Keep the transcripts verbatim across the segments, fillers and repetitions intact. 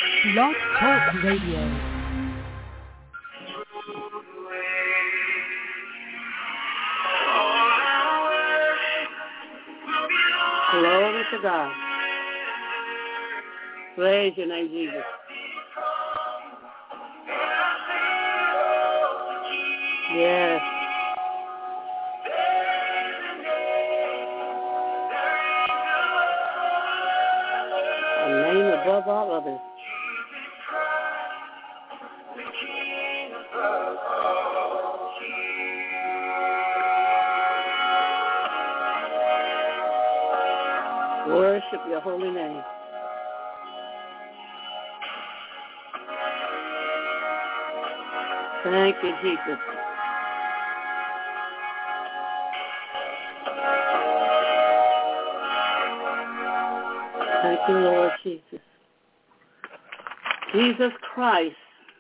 Blog Talk Radio. Glory to God. Praise your name, Jesus. Yes. A name above all others. Worship your holy name. Thank you, Jesus. Thank you, Lord Jesus. Jesus Christ,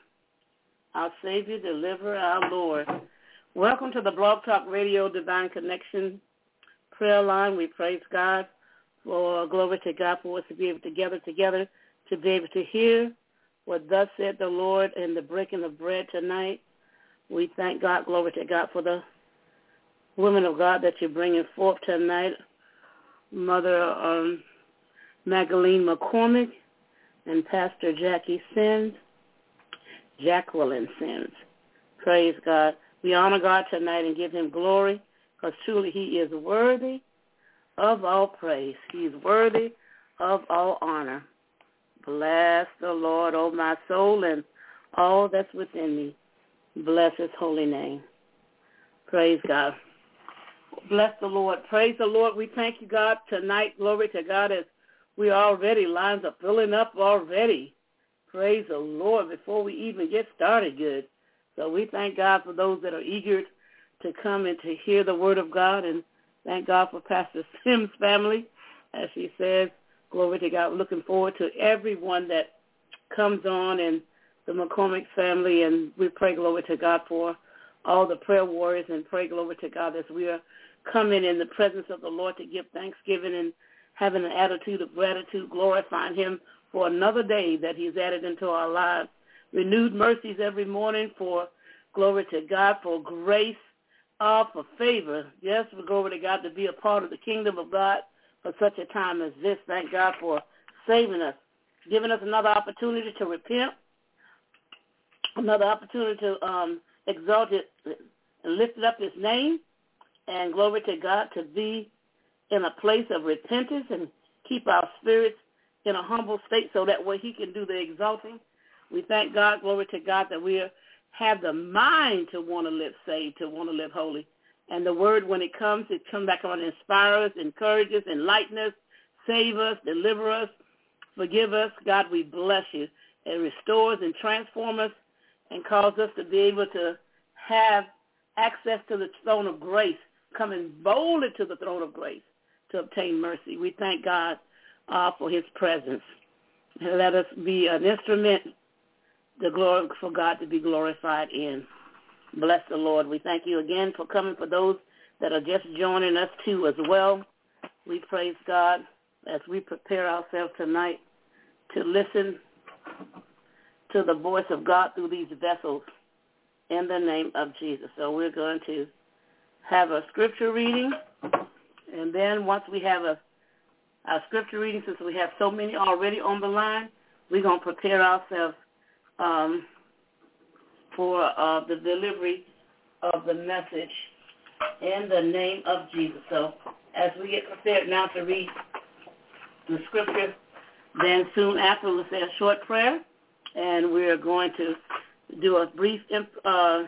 our Savior, Deliverer, our Lord. Welcome to the Blog Talk Radio Divine Connection prayer line. We praise God for, glory to God, for us to be able to gather together, to be able to hear what thus said the Lord in the breaking of bread tonight. We thank God, glory to God, for the women of God that you're bringing forth tonight. Mother um, Magdalene McCormick and Pastor Jackie Sims, Jacqueline Sims. Praise God. We honor God tonight and give him glory, because truly he is worthy of all praise. He is worthy of all honor. Bless the Lord, O my soul, and all that's within me. Bless his holy name. Praise God. Bless the Lord. Praise the Lord. We thank you, God, tonight. Glory to God, as we already, lines are filling up already. Praise the Lord before we even get started good. So we thank God for those that are eager to come and to hear the word of God, and thank God for Pastor Sims' family, as she says. Glory to God. Looking forward to everyone that comes on, and the McCormick family, and we pray, glory to God, for all the prayer warriors, and pray, glory to God, as we are coming in the presence of the Lord to give thanksgiving and having an attitude of gratitude, glorifying him for another day that he's added into our lives. Renewed mercies every morning for, glory to God, for grace, uh, for favor. Yes, for glory to God, to be a part of the kingdom of God for such a time as this. Thank God for saving us, giving us another opportunity to repent, another opportunity to um, exalt it and lift up his name, and glory to God, to be in a place of repentance and keep our spirits in a humble state so that way he can do the exalting. We thank God, glory to God, that we have the mind to want to live saved, to want to live holy. And the word, when it comes, it comes back on, inspire us, encourage us, enlighten us, save us, deliver us, forgive us. God, we bless you. It restores and transforms us and cause us to be able to have access to the throne of grace, coming boldly to the throne of grace to obtain mercy. We thank God uh, for his presence. And let us be an instrument the glory for God to be glorified in. Bless the Lord. We thank you again for coming, for those that are just joining us too as well. We praise God as we prepare ourselves tonight to listen to the voice of God through these vessels in the name of Jesus. So we're going to have a scripture reading, and then once we have a, a scripture reading, since we have so many already on the line, we're going to prepare ourselves um, for uh, the delivery of the message in the name of Jesus. So as we get prepared now to read the scripture, then soon after we'll say a short prayer, and we're going to do a brief uh,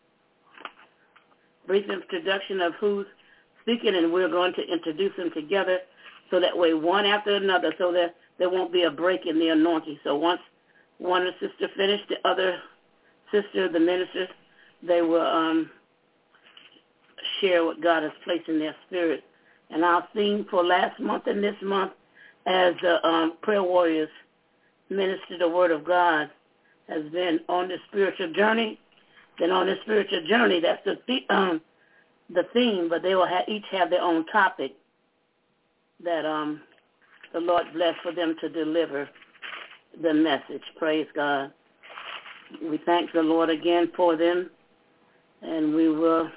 brief introduction of who's speaking, and we're going to introduce them together so that way one after another, so that there won't be a break in the anointing. So once one sister finished, the other sister, the ministers, they will um, share what God has placed in their spirit. And our theme for last month and this month, as the um, prayer warriors minister the word of God, has been on the spiritual journey. Then on the spiritual journey, that's the th- um, the theme, but they will have, each have their own topic that um, the Lord bless for them to deliver the message. Praise God. We thank the Lord again for them, and we will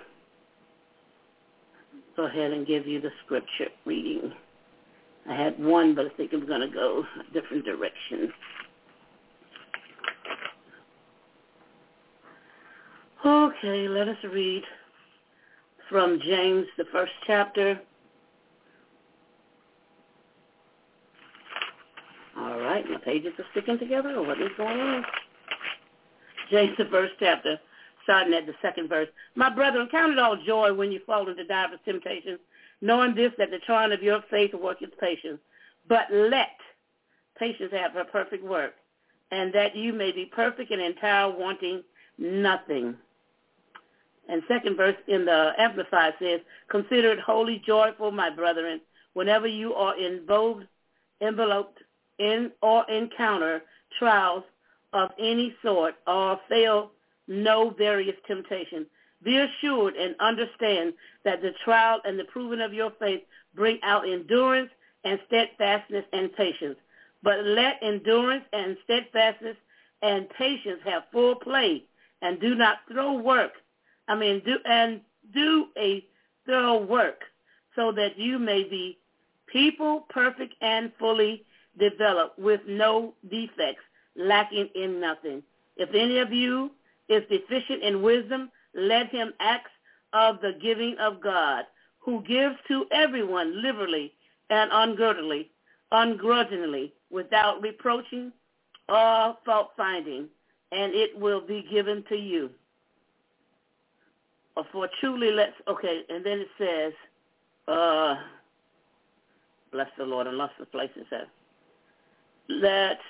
go ahead and give you the scripture reading. I had one, but I think I'm going to go a different direction. Okay, let us read from James, the first chapter. All right, my pages are sticking together, or what is going on? James, the first chapter, starting at the second verse. My brethren, count it all joy when you fall into diverse temptations, knowing this, that the trying of your faith worketh patience. But let patience have her perfect work, and that you may be perfect and entire, wanting nothing. And second verse in the Amplified says, consider it wholly joyful, my brethren, whenever you are involved, enveloped in or encounter trials of any sort or fail no various temptation. Be assured and understand that the trial and the proving of your faith bring out endurance and steadfastness and patience. But let endurance and steadfastness and patience have full play, and do not throw work. I mean, do and do a thorough work, so that you may be people perfect and fully developed, with no defects, lacking in nothing. If any of you is deficient in wisdom, let him ask of the giving of God, who gives to everyone liberally and ungrudgingly, ungrudgingly, without reproaching or fault-finding, and it will be given to you. For truly let's, okay, and then it says, uh, bless the Lord, I lost the place it says. Let,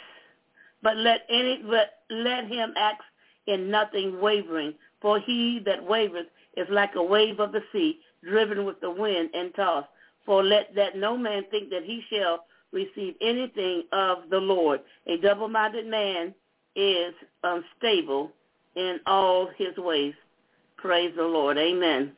but let any, but let him act in nothing wavering, for he that wavereth is like a wave of the sea, driven with the wind and tossed. For let that no man think that he shall receive anything of the Lord. A double-minded man is unstable in all his ways. Praise the Lord. Amen.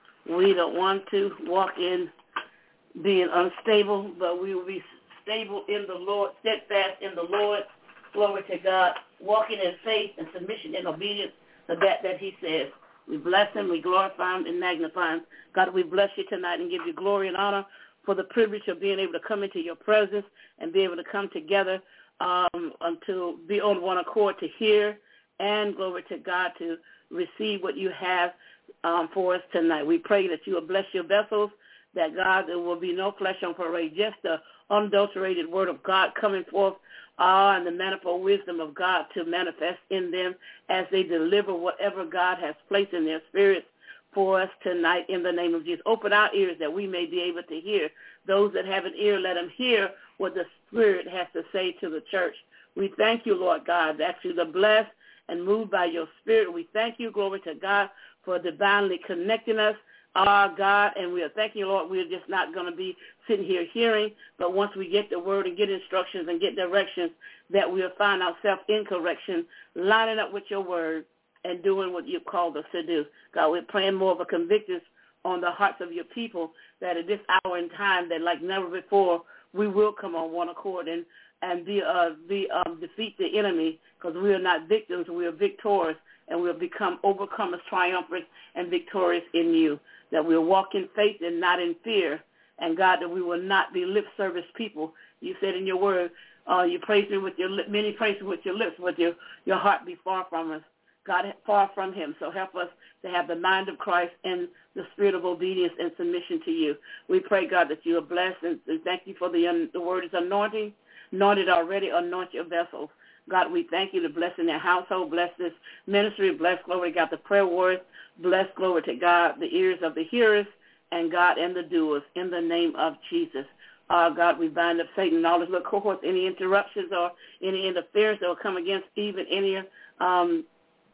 We don't want to walk in being unstable, but we will be stable in the Lord, steadfast in the Lord. Glory to God. Walking in faith and submission and obedience to that that he says. We bless him, we glorify him, and magnify him. God, we bless you tonight and give you glory and honor for the privilege of being able to come into your presence and be able to come together um, to be on one accord to hear, and glory to God, to receive what you have um, for us tonight. We pray that you will bless your vessels, that, God, there will be no flesh on parade, just the unadulterated word of God coming forth, ah, and the manifold wisdom of God to manifest in them as they deliver whatever God has placed in their spirits for us tonight in the name of Jesus. Open our ears that we may be able to hear. Those that have an ear, let them hear what the Spirit has to say to the church. We thank you, Lord God, actually the blessed and moved by your Spirit. We thank you, glory to God, for divinely connecting us, our God, and we are thanking you, Lord. We're just not going to be sitting here hearing, but once we get the word and get instructions and get directions, that we'll find ourselves in correction, lining up with your word and doing what you've called us to do. God, we're praying more of a conviction on the hearts of your people, that at this hour and time, that like never before, we will come on one accord and and be uh, be um, defeat the enemy, because we are not victims, we are victors, and we'll become overcomers, triumphant, and victorious in you. That we'll walk in faith and not in fear, and God, that we will not be lip service people. You said in your word, uh, you praise me with your lip, many praise me with your lips, with your your heart be far from us. God, far from him. So help us to have the mind of Christ and the spirit of obedience and submission to you. We pray, God, that you are blessed, and thank you for the, the word is anointing. Anointed already, anoint your vessels. God, we thank you to bless in their household, bless this ministry, bless, glory to God, the prayer words, bless, glory to God, the ears of the hearers, and God, and the doers, in the name of Jesus. Uh, God, we bind up Satan and all his little cohorts, any interruptions or any interference that will come against even any um,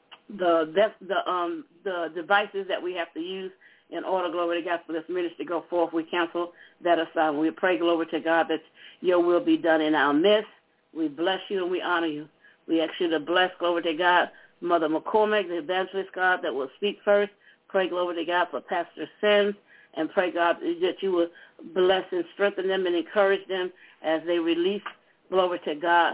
the the um, the devices that we have to use in order, glory to God, for this ministry to go forth. We cancel that aside. We pray, glory to God, that your will be done in our midst. We bless you and we honor you. We ask you to bless, glory to God, Mother McCormick, the evangelist, God, that will speak first. Pray, glory to God, for Pastor Sims, and pray, God, that you will bless and strengthen them and encourage them as they release, glory to God,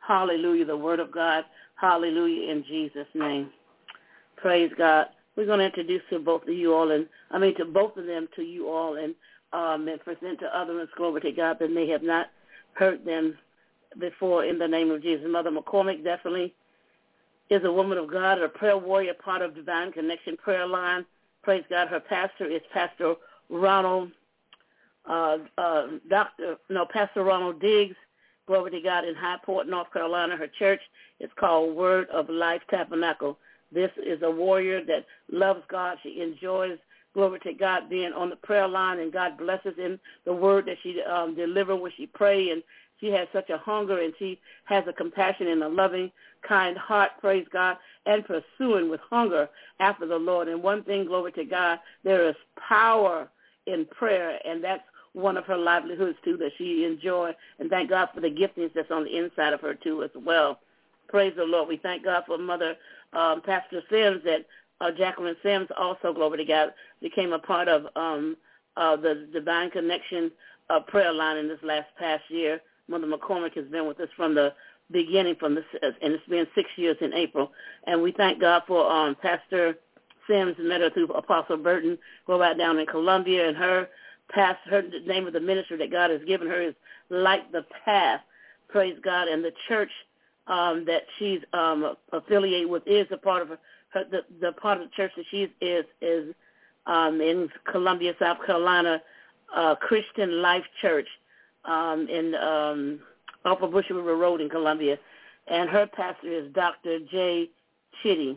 Hallelujah, the word of God. Hallelujah, in Jesus' name. Praise God. We're going to introduce to both of you all, and I mean to both of them to you all, and, um, and present to others, glory to God, that may have not heard them before in the name of Jesus. Mother McCormick definitely is a woman of God, a prayer warrior, part of Divine Connection Prayer Line. Praise God. Her pastor is Pastor Ronald, uh, uh, Doctor, no, Pastor Ronald Diggs. Glory to God, in Highport, North Carolina. Her church is called Word of Life Tabernacle. This is a warrior that loves God. She enjoys, glory to God, being on the prayer line, and God blesses in the word that she um, delivers when she prays. And she has such a hunger, and she has a compassion and a loving, kind heart, praise God, and pursuing with hunger after the Lord. And one thing, glory to God, there is power in prayer, and that's one of her livelihoods, too, that she enjoys. And thank God for the giftings that's on the inside of her, too, as well. Praise the Lord. We thank God for Mother um, Pastor Sims, that uh, Jacqueline Sims also, glory to God, became a part of um, uh, the Divine Connection uh, prayer line in this last past year. Mother McCormick has been with us from the beginning, from the, and it's been six years in April. And we thank God for um, Pastor Sims, met her through Apostle Burton, go right down in Columbia, and her past, her the name of the ministry that God has given her is Light the Path. Praise God. And the church um, that she's um, affiliated with is a part of her, her the, the part of the church that she is is um, in Columbia, South Carolina, uh, Christian Life Church um, in um, off of Bush River Road in Columbia. And her pastor is Doctor J. Chitty.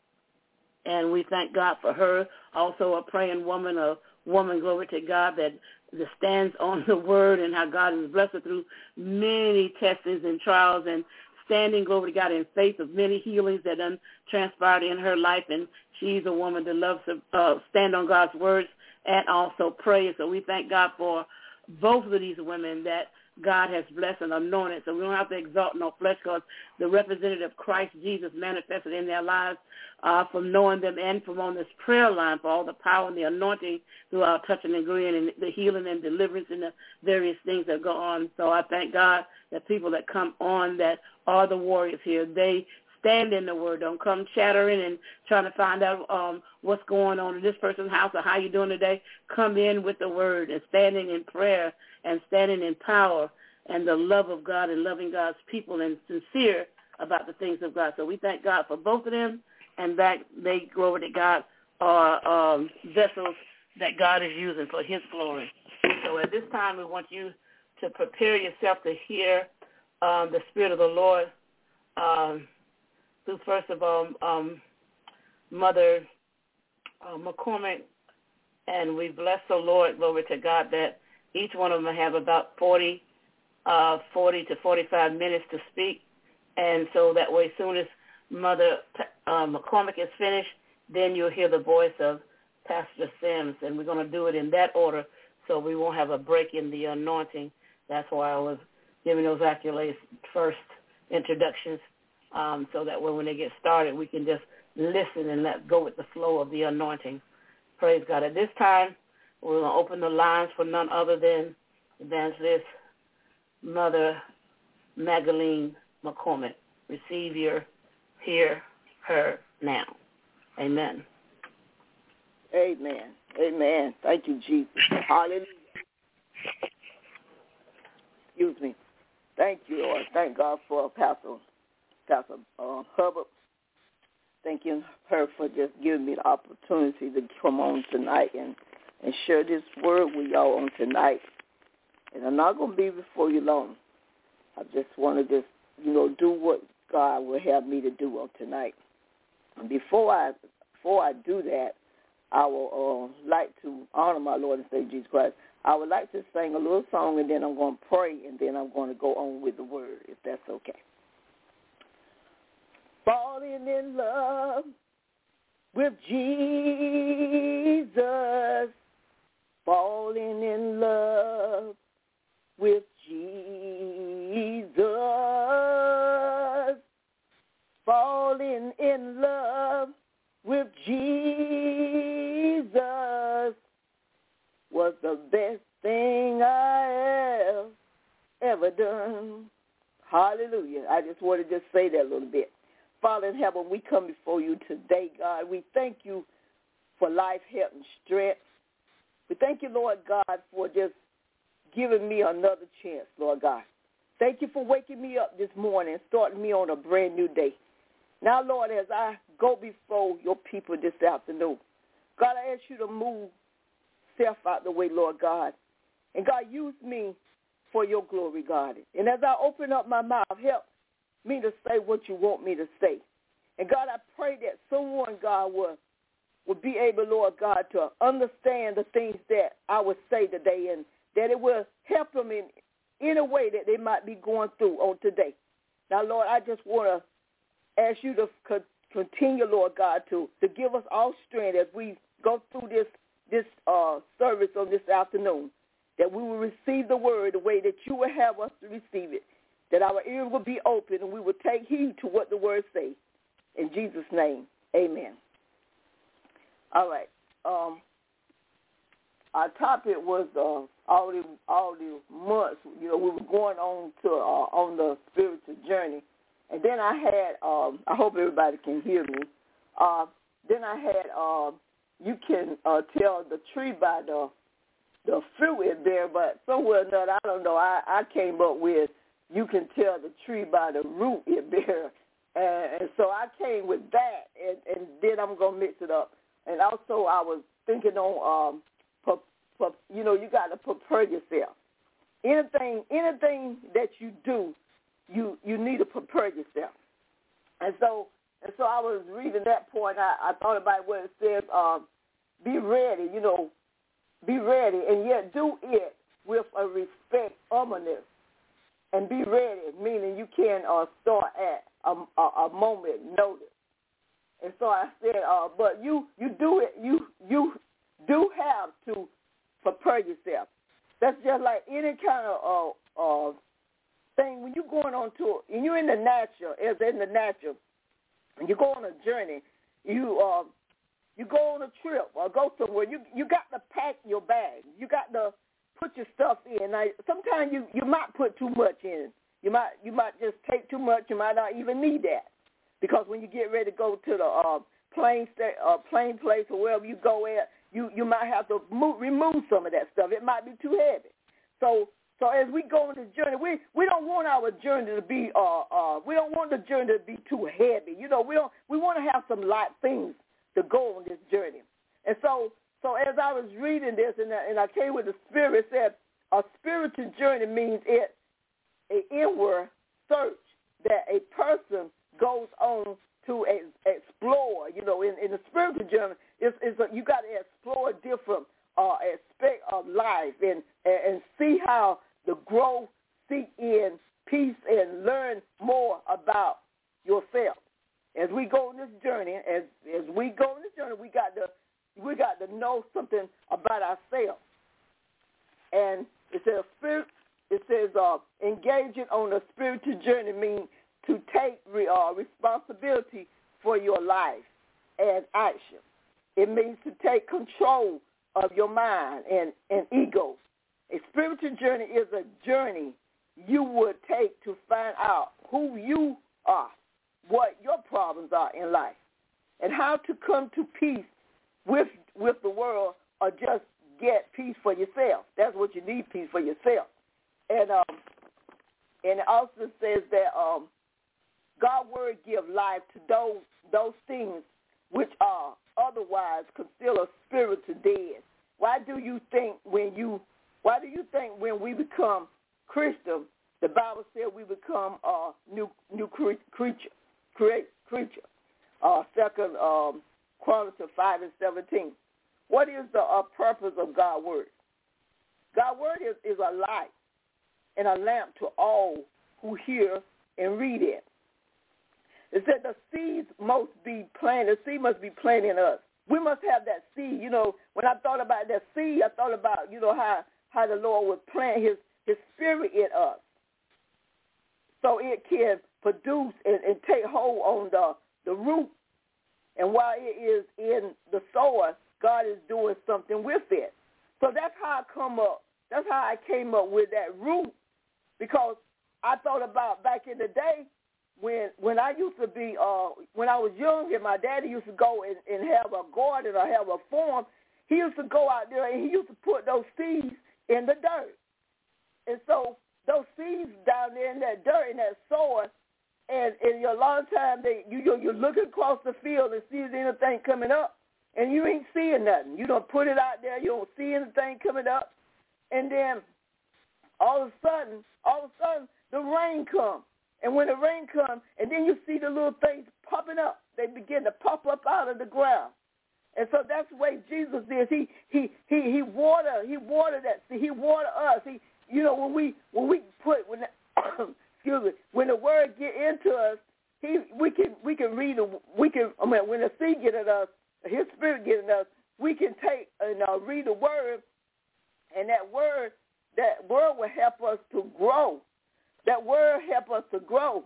And we thank God for her, also a praying woman, a woman, glory to God, that, that stands on the word, and how God has blessed her through many testings and trials, and standing, glory to God, in faith of many healings that done transpired in her life. And she's a woman that loves to uh, stand on God's words and also pray. So we thank God for both of these women that God has blessed and anointed. So we don't have to exalt no flesh, because the representative Christ Jesus manifested in their lives uh, from knowing them, and from on this prayer line, for all the power and the anointing through our touching and agreeing, and the healing and deliverance and the various things that go on. So I thank God that people that come on that are the warriors here, they stand in the word. Don't come chattering and trying to find out um, what's going on in this person's house or how you doing today. Come in with the word and standing in prayer and standing in power and the love of God and loving God's people and sincere about the things of God. So we thank God for both of them, and that they, glory to God, are um, vessels that God is using for his glory. So at this time, we want you to prepare yourself to hear um, the Spirit of the Lord um, through, first of all, um, Mother uh, McCormick. And we bless the Lord, glory to God, that each one of them have about forty, uh, forty to forty-five minutes to speak. And so that way, as soon as Mother uh, McCormick is finished, then you'll hear the voice of Pastor Sims. And we're going to do it in that order, so we won't have a break in the anointing. That's why I was giving those accolades first, introductions, um, so that way when they get started, we can just listen and let go with the flow of the anointing. Praise God. At this time, we're going to open the lines for none other than Evangelist Mother Magdalene McCormick. Receive your, hear her now. Amen. Amen. Amen. Thank you, Jesus. Hallelujah. Excuse me. Thank you, Lord. Thank God for Pastor, Pastor uh, Hubbard. Thank you, her, for just giving me the opportunity to come on tonight and, and share this word with y'all on tonight. And I'm not going to be before you long. I just want to just, you know, do what God will have me to do on tonight. And before I before I do that, I will uh, like to honor my Lord and Savior Jesus Christ. I would like to sing a little song, and then I'm going to pray, and then I'm going to go on with the word, if that's okay. Falling in love with Jesus, falling in love with Jesus, falling in love with Jesus was the best thing I have ever done. Hallelujah. Hallelujah. I just want to just say that a little bit. Father in heaven, we come before you today, God. We thank you for life, health, and strength. We thank you, Lord God, for just giving me another chance, Lord God. Thank you for waking me up this morning and starting me on a brand new day. Now, Lord, as I go before your people this afternoon, God, I ask you to move self out the way, Lord God. And, God, use me for your glory, God. And as I open up my mouth, help me to say what you want me to say. And, God, I pray that someone, God, will, will be able, Lord God, to understand the things that I would say today and that it will help them in any way that they might be going through on today. Now, Lord, I just want to ask you to co- continue, Lord God, to, to give us all strength as we go through this this uh, service on this afternoon, that we will receive the word the way that you will have us to receive it, that our ears will be open and we will take heed to what the word says. In Jesus' name, amen. All right. Um, our topic was uh, all the all the months. You know, we were going on to uh, on the spiritual journey. And then I had, um, I hope everybody can hear me. Uh, then I had, uh, you can uh, tell the tree by the the fruit it bear, but somewhere or another, I don't know, I, I came up with, you can tell the tree by the root it bear. And, and so I came with that, and, and then I'm going to mix it up. And also I was thinking on, um, pu- pu- you know, you got to prepare yourself. Anything, anything that you do, You you need to prepare yourself, and so and so I was reading that point. I, I thought about what it says. Um, be ready, you know, be ready, and yet do it with a respect, humbleness, and be ready. Meaning you can uh, start at a, a, a moment notice. And so I said, uh, but you you do it. You you do have to prepare yourself. That's just like any kind of uh, uh, thing, when you're going on tour, and you're in the natural, as in the natural, and you go on a journey, you uh, you go on a trip or go somewhere, you you got to pack your bag. You got to put your stuff in. Now, sometimes you, you might put too much in. You might you might just take too much. You might not even need that, because when you get ready to go to the uh, plane sta- uh, plane place or wherever you go at, you, you might have to move, remove some of that stuff. It might be too heavy. So So as we go on this journey, we, we don't want our journey to be uh uh we don't want the journey to be too heavy. You know, we don't we want to have some light things to go on this journey. And so so as I was reading this and I, and I came with the Spirit, it said a spiritual journey means it an inward search that a person goes on to ex- explore. You know, in, in the spiritual journey, it's, it's a, you got to explore different uh, aspects of life and, and and see how the growth, seek in peace, and learn more about yourself. As we go on this journey, as as we go on this journey, we got to we got to know something about ourselves. And it says spirit. It says uh, engaging on a spiritual journey means to take re, uh, responsibility for your life and action. It means to take control of your mind and, and ego. A spiritual journey is a journey you would take to find out who you are, what your problems are in life, and how to come to peace with with the world, or just get peace for yourself. That's what you need, peace for yourself. And um, and it also says that um, God's word give life to those those things which are otherwise considered spiritual dead. Why do you think when you Why do you think when we become Christian, the Bible said we become a new new cre- creature, create creature? Uh, Second um, Chronicles five and seventeen. What is the uh, purpose of God's word? God's word is, is a light and a lamp to all who hear and read it. It said the seeds must be planted. The seed must be planted in us. We must have that seed. You know, when I thought about that seed, I thought about, you know, how, how the Lord would plant his, his spirit in us so it can produce and, and take hold on the, the root. And while it is in the soil, God is doing something with it. So that's how I come up. That's how I came up with that root, because I thought about back in the day when when I used to be, uh, when I was young and my daddy used to go and, and have a garden or have a farm, he used to go out there and he used to put those seeds in the dirt. And so those seeds down there in that dirt, in that soil, and, and a lot of times they, you, you're, you're looking across the field and see if there's anything coming up, and you ain't seeing nothing. You don't put it out there, you don't see anything coming up, and then all of a sudden, all of a sudden, the rain comes. And when the rain comes, and then you see the little things popping up, they begin to pop up out of the ground. And so that's the way Jesus is. He he he he water he water that he water us. He you know when we when we put when the, excuse me when the word get into us, he we can we can read the, we can I mean when the seed get in us, His Spirit get in us, we can take and uh, read the word, and that word that word will help us to grow. That word help us to grow.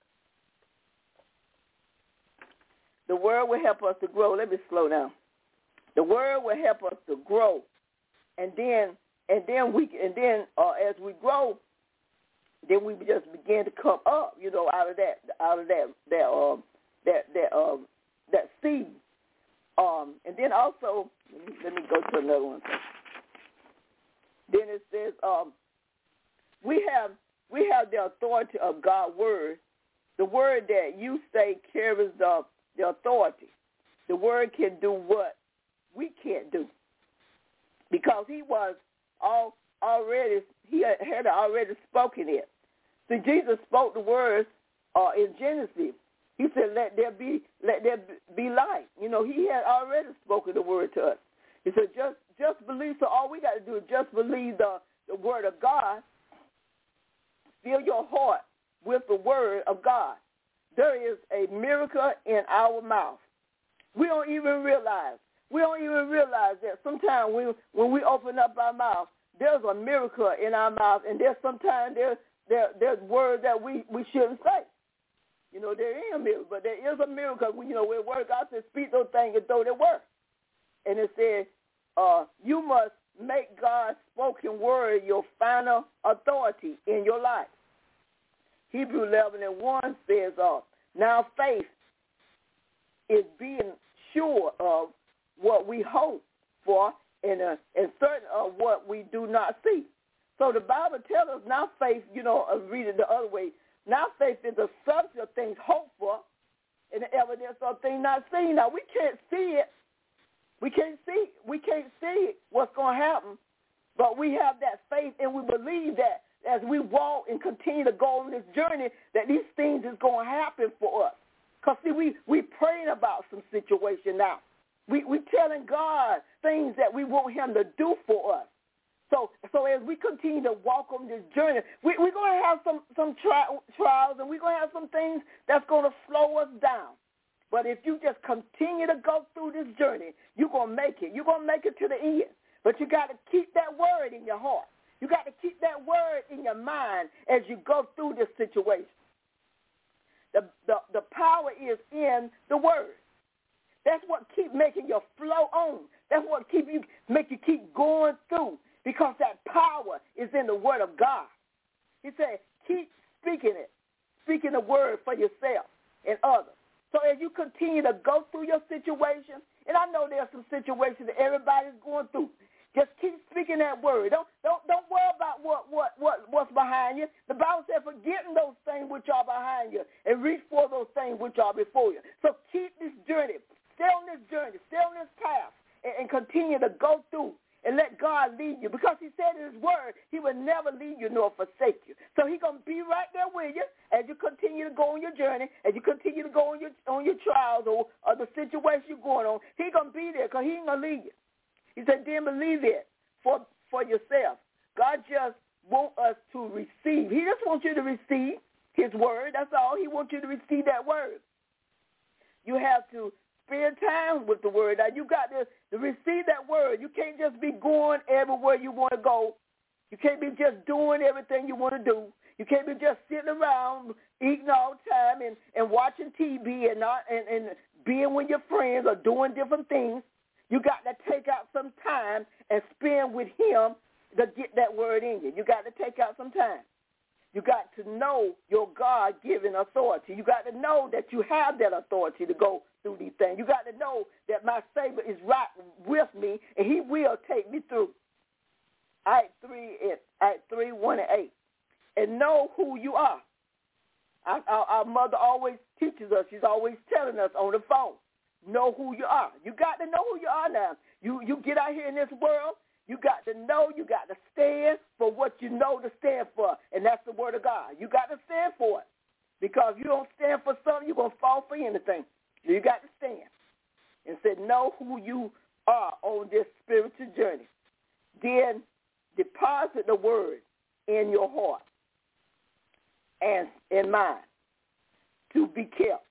The word will help us to grow. Let me slow down. The word will help us to grow, and then and then we and then uh, as we grow, then we just begin to come up. You know, out of that out of that that um that that um that seed. Um, and then also let me, let me go to another one. Then it says um we have we have the authority of God's word. The word that you say carries the the authority. The word can do what we can't do, because he was all already he had already spoken it. So Jesus spoke the words uh, in Genesis. He said, "Let there be let there be light." You know, he had already spoken the word to us. He said, "Just just believe." So all we got to do is just believe the the word of God. Fill your heart with the word of God. There is a miracle in our mouth. We don't even realize. We don't even realize that sometimes we, when we open up our mouth, there's a miracle in our mouth, and there's sometimes there's there, there's words that we, we shouldn't say. You know, there is a miracle, but there is a miracle. You know, where word God says, speak those things as though they were. And it says, uh, you must make God's spoken word your final authority in your life. Hebrews eleven and one says, uh, now faith is being sure of what we hope for and, uh, and certain of what we do not see. So the Bible tells us now faith, you know, uh, read it the other way, now faith is the substance of things hoped for and the evidence of things not seen. Now we can't see it. We can't see we can't see what's going to happen, but we have that faith and we believe that as we walk and continue to go on this journey, that these things is going to happen for us. Because, see, we, we praying about some situation now. We we telling God things that we want him to do for us. So so as we continue to walk on this journey, we, we're going to have some, some tri- trials, and we're going to have some things that's going to slow us down. But if you just continue to go through this journey, you're going to make it. You're going to make it to the end. But you got to keep that word in your heart. You got to keep that word in your mind as you go through this situation. The, the, the power is in the word. That's what keep making you flow on. That's what keep you make you keep going through, because that power is in the word of God. He said, keep speaking it, speaking the word for yourself and others. So as you continue to go through your situation, and I know there's some situations that everybody's going through, just keep speaking that word. Don't don't don't worry about what, what, what, what's behind you. The Bible said, forgetting those things which are behind you and reach for those things which are before you. So keep this journey. Stay on this journey. Stay on this path and, and continue to go through and let God lead you, because he said in his word he would never leave you nor forsake you. So he's going to be right there with you as you continue to go on your journey, as you continue to go on your on your trials or, or the situation you're going on. He's going to be there, because he ain't going to leave you. He said, then believe it for, for yourself. God just wants us to receive. He just wants you to receive his word. That's all. He wants you to receive that word. You have to spend time with the word. Now, you got to, to receive that word. You can't just be going everywhere you want to go. You can't be just doing everything you want to do. You can't be just sitting around eating all the time and, and watching T V and, not, and, and being with your friends or doing different things. You got to take out some time and spend with him to get that word in you. You got to take out some time. You got to know your God-given authority. You got to know that you have that authority to go through these things. You got to know that my Savior is right with me, and he will take me through. Act three, Act three, one and eight. And know who you are. Our, our, our mother always teaches us. She's always telling us on the phone, know who you are. You got to know who you are now. You, you get out here in this world, you got to know, you got to stand for what you know to stand for, and that's the word of God. You got to stand for it, because if you don't stand for something, you're going to fall for anything. So you got to stand and say, know who you are on this spiritual journey. Then deposit the word in your heart and in mind to be kept,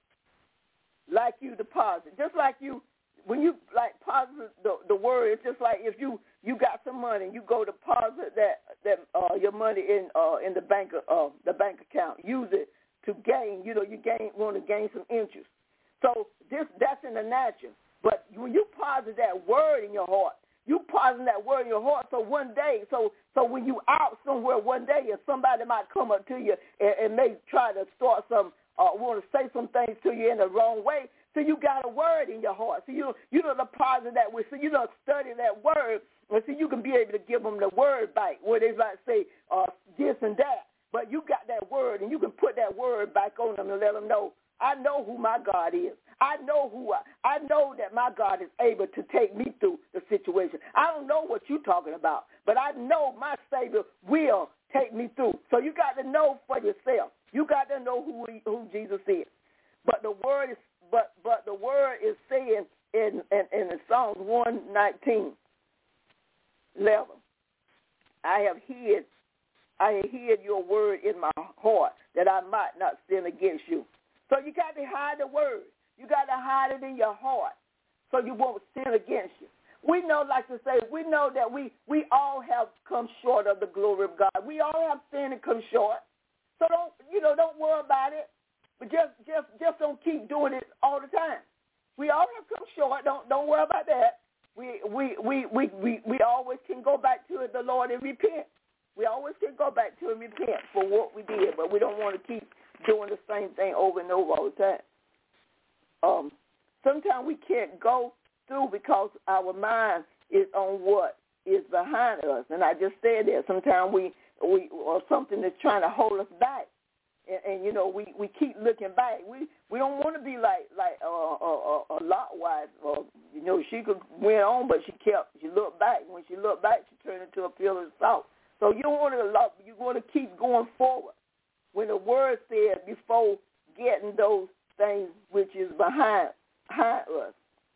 like you deposit. Just like you, when you like deposit the, the word, it's just like if you, you got some money, you go deposit that that uh, your money in uh, in the bank uh, the bank account. Use it to gain. You know, you gain want to gain some interest. So this that's in the natural. But when you deposit that word in your heart, you deposit that word in your heart. So one day, so so when you out somewhere one day, and somebody might come up to you and, and may try to start some, uh, want to say some things to you in the wrong way. So you got a word in your heart. So you you don't deposit that word. So you don't study that word, and so you can be able to give them the word back, where they might say uh, this and that. But you got that word, and you can put that word back on them and let them know, I know who my God is. I know who I, I know that my God is able to take me through the situation. I don't know what you're talking about, but I know my Savior will take me through. So you got to know for yourself. You got to know who he, who Jesus is. But the word is but but the word is saying in in, in Psalms one nineteen, eleven, I have hid I have hid your word in my heart that I might not sin against you. So you got to hide the word. You got to hide it in your heart so you won't sin against you. We know, like to say, we know that we, we all have come short of the glory of God. We all have sinned and come short. So don't, you know, don't worry about it. But just, just, just don't keep doing it all the time. We all have come short. Don't, don't worry about that. We, we, we, we, we, we always can go back to the Lord and repent. We always can go back to and repent for what we did, but we don't want to keep doing the same thing over and over all the time. Um, sometimes we can't go through because our mind is on what is behind us. And I just said that sometimes we, we or something that's trying to hold us back. And, and you know, we, we keep looking back. We we don't want to be like like uh, a, a, a Lot wife. Uh, you know, she could went on, but she kept, she looked back. When she looked back, she turned into a pillar of salt. So you don't want to, you want to keep going forward. When the word said before getting those things which is behind, behind us,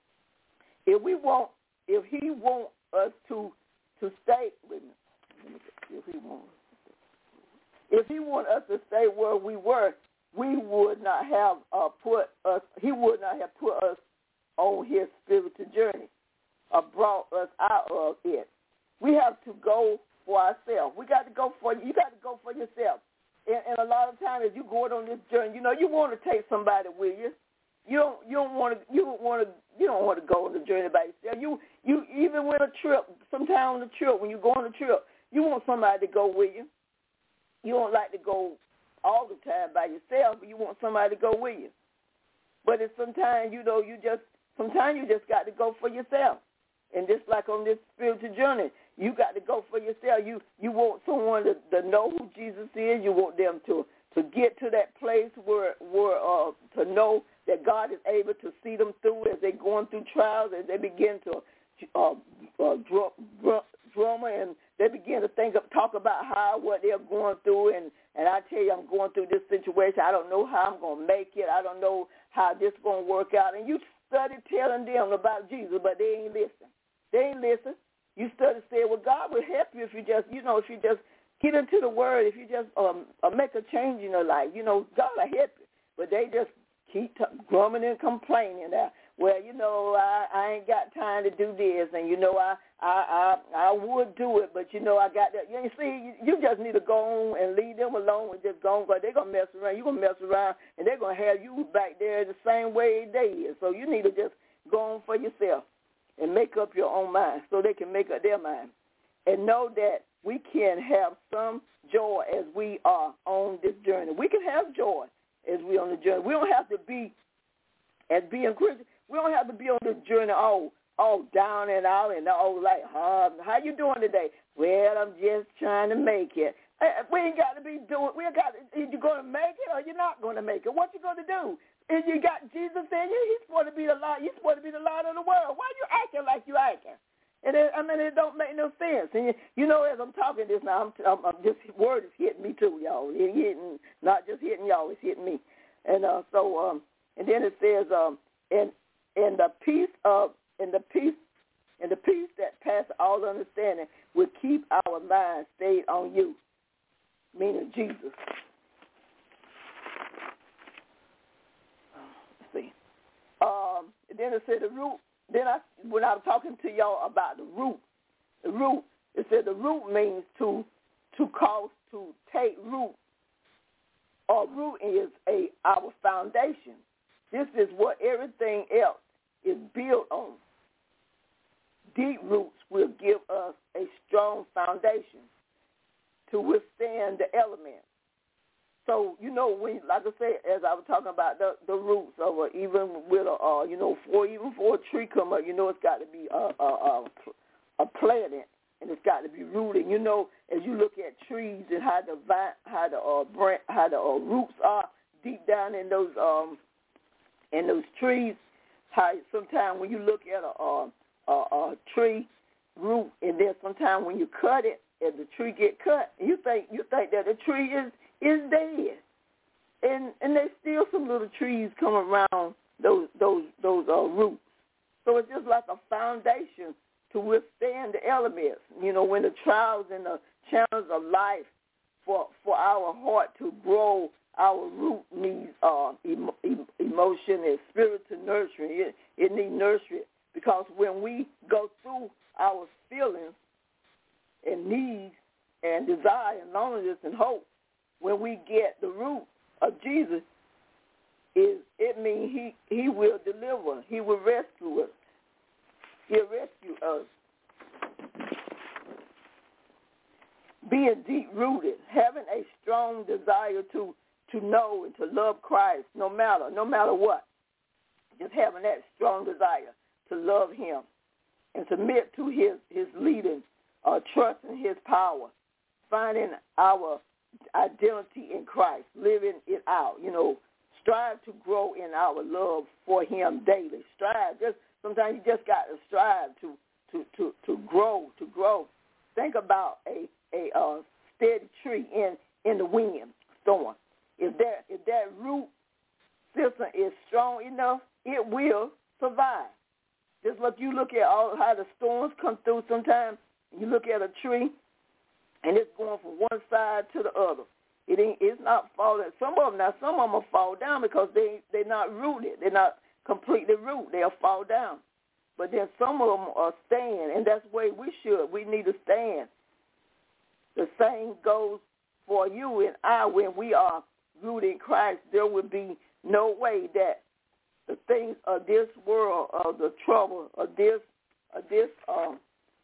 if we want, if he want us to to stay, wait a minute, if he want, if he want us to stay where we were, we would not have uh, put us. He would not have put us on his spiritual journey, or brought us out of it. We have to go for ourselves. We got to go for you. Got to go for yourself. And, and a lot of times, as you going on this journey, you know, you want to take somebody with you. You don't. You don't want to. You don't want to. You don't want to go on the journey by yourself. You. You even when a trip. Sometimes on the trip, when you go on the trip, you want somebody to go with you. You don't like to go all the time by yourself, but you want somebody to go with you. But it's sometimes, you know, you just. Sometimes you just got to go for yourself. And just like on this spiritual journey, you got to go for yourself. You you want someone to, to know who Jesus is. You want them to, to get to that place where where uh, to know that God is able to see them through as they're going through trials, as they begin to uh, uh, drama, and they begin to think of talk about how what they're going through. And, and I tell you, I'm going through this situation. I don't know how I'm going to make it. I don't know how this is going to work out. And you study telling them about Jesus, but they ain't listen. They ain't listen. You study saying, well, God will help you if you just, you know, if you just get into the Word, if you just um, uh, make a change in your life. You know, God will help you. But they just keep t- grumbling and complaining. Now, well, you know, I, I ain't got time to do this, and, you know, I, I I I would do it, but, you know, I got that. You see, you, you just need to go on and leave them alone and just go on, because they're going to mess around. You're going to mess around, and they're going to have you back there the same way they is. So you need to just go on for yourself and make up your own mind so they can make up their mind. And know that we can have some joy as we are on this journey. We can have joy as we on the journey. We don't have to be, as being Christian, we don't have to be on this journey all, all down and out and all like, uh, how you doing today? Well, I'm just trying to make it. We ain't got to be doing, we ain't got to, are you going to make it or you're not going to make it? What you going to do? If you got Jesus in you, he's supposed to be the light, you're supposed to be the light of the world. Why are you acting like you acting? And it, I mean, it don't make no sense. And you, you know, as I'm talking this now, I'm, I'm, I'm just word is hitting me too, y'all. It's hitting, not just hitting y'all, it's hitting me. And uh, so, um, and then it says, um, and and the peace of, and the peace, and the peace that passes all understanding will keep our minds stayed on you, meaning Jesus. Let's see. Um, and then it said the root. Then I, when I was talking to y'all about the root, the root, it said the root means to to cause to take root, or root is a our foundation. This is what everything else is built on. Deep roots will give us a strong foundation to withstand the elements. So, you know, when, like I said, as I was talking about the, the roots of a, even with a, uh, you know, for even for a tree come up, you know, it's got to be a, a, a, a plant, and it's got to be rooted. You know, as you look at trees and how the vine, how the uh, branch, how the uh, roots are deep down in those um in those trees, how sometimes when you look at a, a, a, a tree root, and then sometimes when you cut it, and the tree get cut, you think you think that the tree is is dead, and and there's still some little trees come around those those those uh, roots. So it's just like a foundation to withstand the elements. You know, when the trials and the challenges of life, for for our heart to grow, our root needs uh, emo- emotion and spiritual nurturing. It, it needs nurturing, because when we go through our feelings and needs and desire and loneliness and hope, when we get the root of Jesus, is it means he, he will deliver. He will rescue us. He'll rescue us. Being deep-rooted, having a strong desire to, to know and to love Christ no matter, no matter what. Just having that strong desire to love him and submit to his, his leading, uh, trust in his power, finding our identity in Christ, living it out. You know, strive to grow in our love for him daily. Strive. Just sometimes you just got to strive to to, to, to grow, to grow. Think about a a uh, steady tree in, in the wind storm. If that if that root system is strong enough, it will survive. Just like you look at all how the storms come through sometimes, you look at a tree, and it's going from one side to the other. It ain't, it's not falling. Some of them, now some of them will fall down because they, they're not rooted. They're not completely rooted. They'll fall down. But then some of them are staying, and that's the way we should. We need to stand. The same goes for you and I. When we are rooted in Christ, there will be no way that the things of this world, of the trouble, of this, of this um,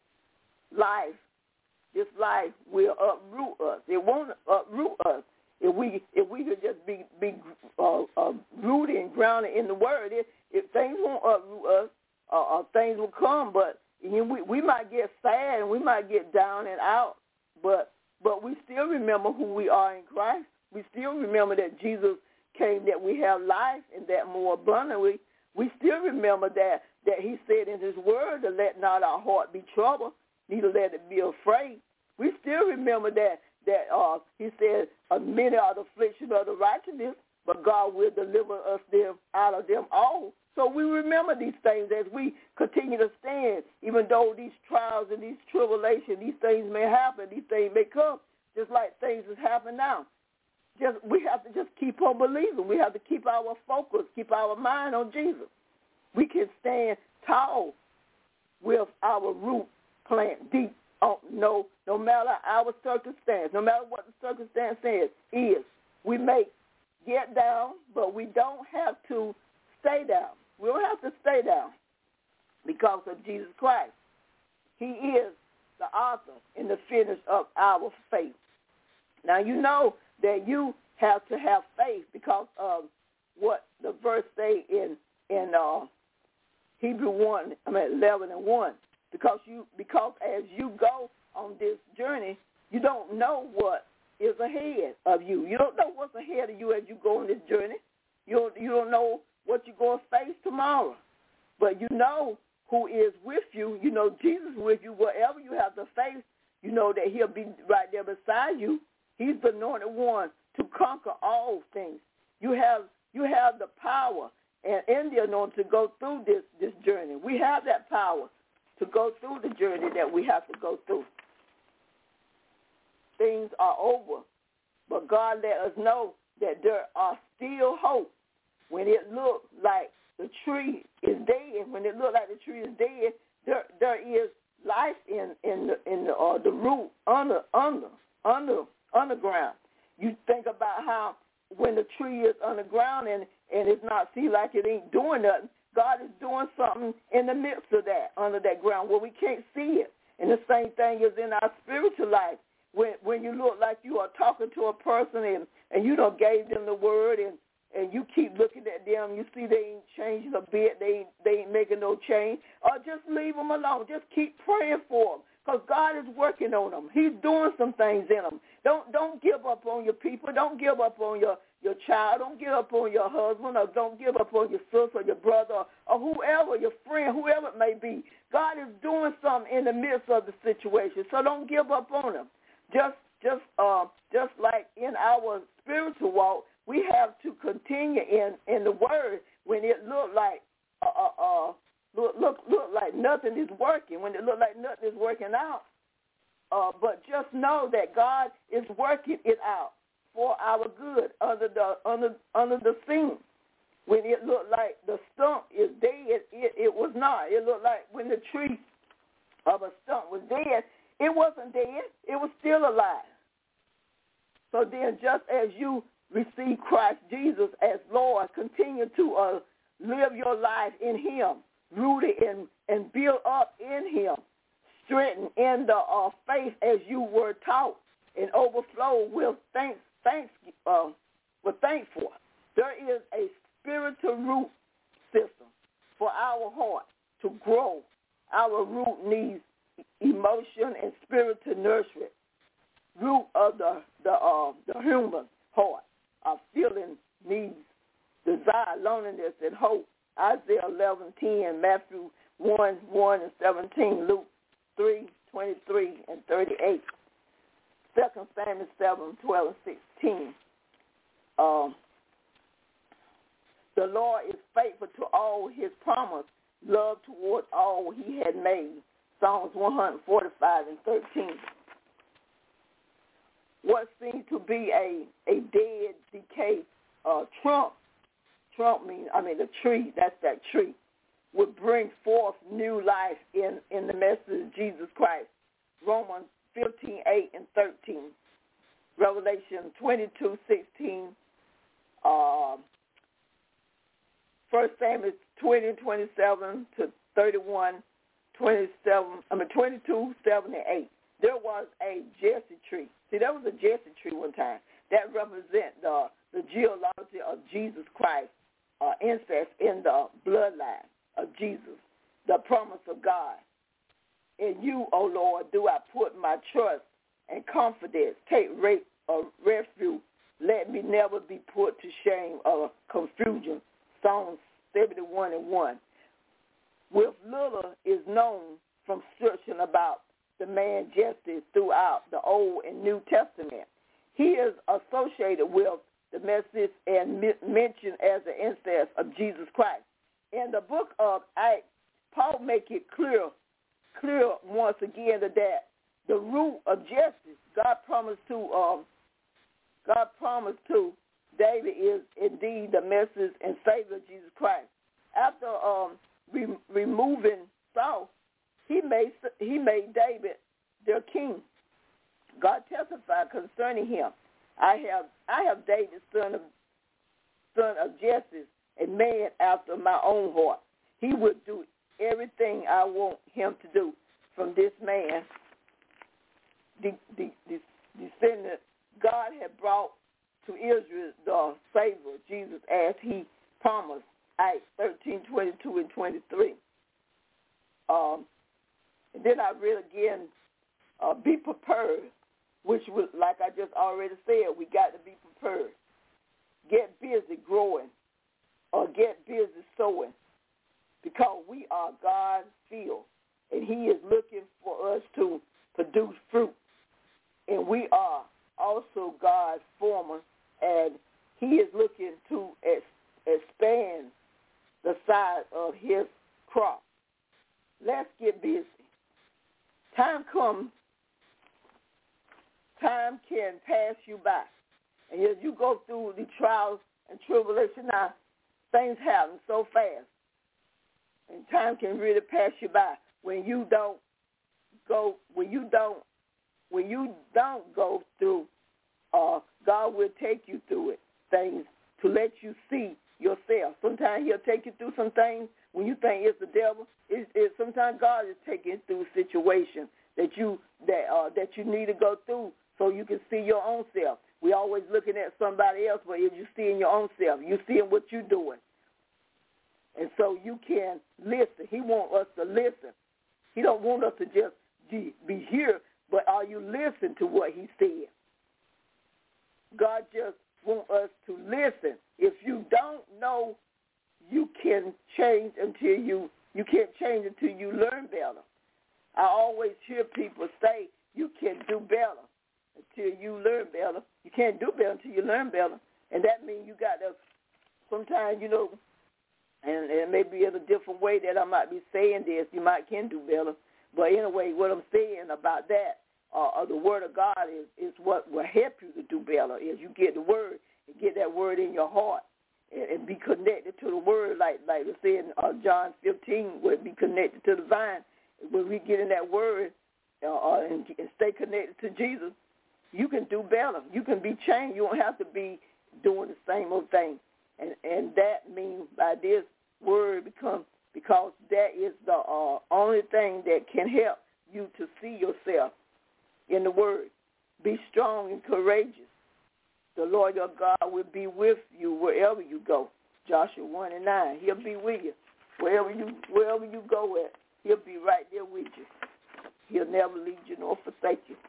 life, this life will uproot us. It won't uproot us if we if we could just be be uh, uh, rooted and grounded in the Word. If, if things won't uproot us, uh, uh, things will come. But you know, we we might get sad and we might get down and out, but but we still remember who we are in Christ. We still remember that Jesus came that we have life and that more abundantly. We still remember that that He said in His Word to let not our heart be troubled, neither let it be afraid. We still remember that that uh, He said, uh, many are the affliction of the righteousness, but God will deliver us them out of them all. So we remember these things as we continue to stand, even though these trials and these tribulations, these things may happen, these things may come, just like things has happened now. Just we have to just keep on believing. We have to keep our focus, keep our mind on Jesus. We can stand tall with our root plant deep. Oh, no, no matter our circumstance, no matter what the circumstance is, is, we may get down, but we don't have to stay down. We don't have to stay down because of Jesus Christ. He is the author and the finish of our faith. Now, you know that you have to have faith because of what the verse say in in uh, Hebrew one, I mean eleven and one. Because you because as you go on this journey, you don't know what is ahead of you. You don't know what's ahead of you as you go on this journey. You don't, you don't know what you're going to face tomorrow. But you know who is with you. You know Jesus with you. Whatever you have to face, you know that he'll be right there beside you. He's the anointed one to conquer all things. You have you have the power and in the anointing to go through this, this journey. We have that power to go through the journey that we have to go through. Things are over, but God let us know that there are still hope when it looks like the tree is dead. When it looks like the tree is dead, there there is life in in the in the uh, the root under under under underground. You think about how when the tree is underground and and it's not see like it ain't doing nothing. God is doing something in the midst of that, under that ground, where we can't see it. And the same thing is in our spiritual life. When when you look like you are talking to a person and, and you done gave them the word and, and you keep looking at them, you see they ain't changing a bit, they, they ain't making no change, or just leave them alone. Just keep praying for them because God is working on them. He's doing some things in them. Don't, don't give up on your people. Don't give up on your your child. Don't give up on your husband, or don't give up on your sister or your brother or whoever, your friend, whoever it may be. God is doing something in the midst of the situation, so don't give up on them. Just just uh, just like in our spiritual walk, we have to continue in, in the Word when it look like uh, uh, uh, look, look look like nothing is working, when it look like nothing is working out. Uh, but just know that God is working it out for our good under the under under the scene. When it looked like the stump is dead, it, it was not. It looked like when the tree of a stump was dead, it wasn't dead. It was still alive. So then just as you receive Christ Jesus as Lord, continue to uh, live your life in him, rooted in and built up in him, strengthened in the uh, faith as you were taught, and overflow with thanks, thanks, uh, with thankful. There is a spiritual root system for our heart to grow. Our root needs emotion and spiritual nourishment. Root of the the uh, the human heart of feeling needs, desire, loneliness, and hope. Isaiah eleven ten, Matthew one one and seventeen, Luke three twenty three and thirty eight, Second Samuel seven twelve and sixteen. Um, the Lord is faithful to all his promise, love toward all he had made. Psalms one forty-five and thirteen. What seemed to be a, a dead, decayed uh, trunk, trunk means, I mean the tree, that's that tree, would bring forth new life in, in the message of Jesus Christ. Romans fifteen eight and thirteen. Revelation twenty-two sixteen. Uh, First Samuel twenty twenty-seven to thirty-one. twenty-seven, I mean twenty-two, seven, and eight. There was a Jesse tree. See, there was a Jesse tree one time that represents the the genealogy of Jesus Christ, uh, incest in the bloodline of Jesus, the promise of God. In you, O Lord, do I put my trust and confidence. Take rape or refuge. Let me never be put to shame or confusion. Psalms seventy-one and one. With little is known from searching about the man Jesse throughout the Old and New Testament. He is associated with the message and mentioned as the incest of Jesus Christ. In the book of Acts, Paul make it clear, clear once again that the root of Jesse, God promised to, um, God promised to David is indeed the message and Savior of Jesus Christ. After um, re- removing Saul, he made he made David their king. God testified concerning him. I have I have David, son of son of Jesse, a man after my own heart. He would do everything I want him to do. From this man, de- de- de- descendant, God had brought to Israel the Savior, Jesus, as he promised, Acts thirteen, twenty-two and twenty-three. Um, and then I read again, uh, be prepared, which was, like I just already said, we got to be prepared. Get busy growing or get busy sowing, because we are God's field, and he is looking for us to produce fruit. And we are also God's farmer, and he is looking to ex- expand the size of his crop. Let's get busy. Time comes, time can pass you by. And as you go through the trials and tribulation now, things happen so fast. And time can really pass you by when you don't go, when you don't, when you don't go through, uh, God will take you through it, things to let you see yourself. Sometimes he'll take you through some things when you think it's the devil. It's, it's, sometimes God is taking you through a situation that you that uh, that you need to go through so you can see your own self. We always looking at somebody else, but if you see in your own self, you seeing what you're doing. And so you can listen. He wants us to listen. He don't want us to just be here, but are you listening to what he said? God just wants us to listen. If you don't know, you can change until you, you can't change until you learn better. I always hear people say you can do better until you learn better. You can't do better until you learn better. And that means you got to, sometimes, you know, and, and maybe in a different way that I might be saying this, you might can do better. But anyway, what I'm saying about that, uh, the word of God is, is what will help you to do better, is you get the word and get that word in your heart and, and be connected to the word, like like we said in uh, John fifteen, where be connected to the vine. When we get in that word uh, uh, and, and stay connected to Jesus, you can do better. You can be changed. You don't have to be doing the same old thing. And and that means by this word become, because that is the uh, only thing that can help you to see yourself in the word. Be strong and courageous. The Lord your God will be with you wherever you go. Joshua one and nine. He'll be with you. Wherever you wherever you go at, he'll be right there with you. He'll never leave you nor forsake you.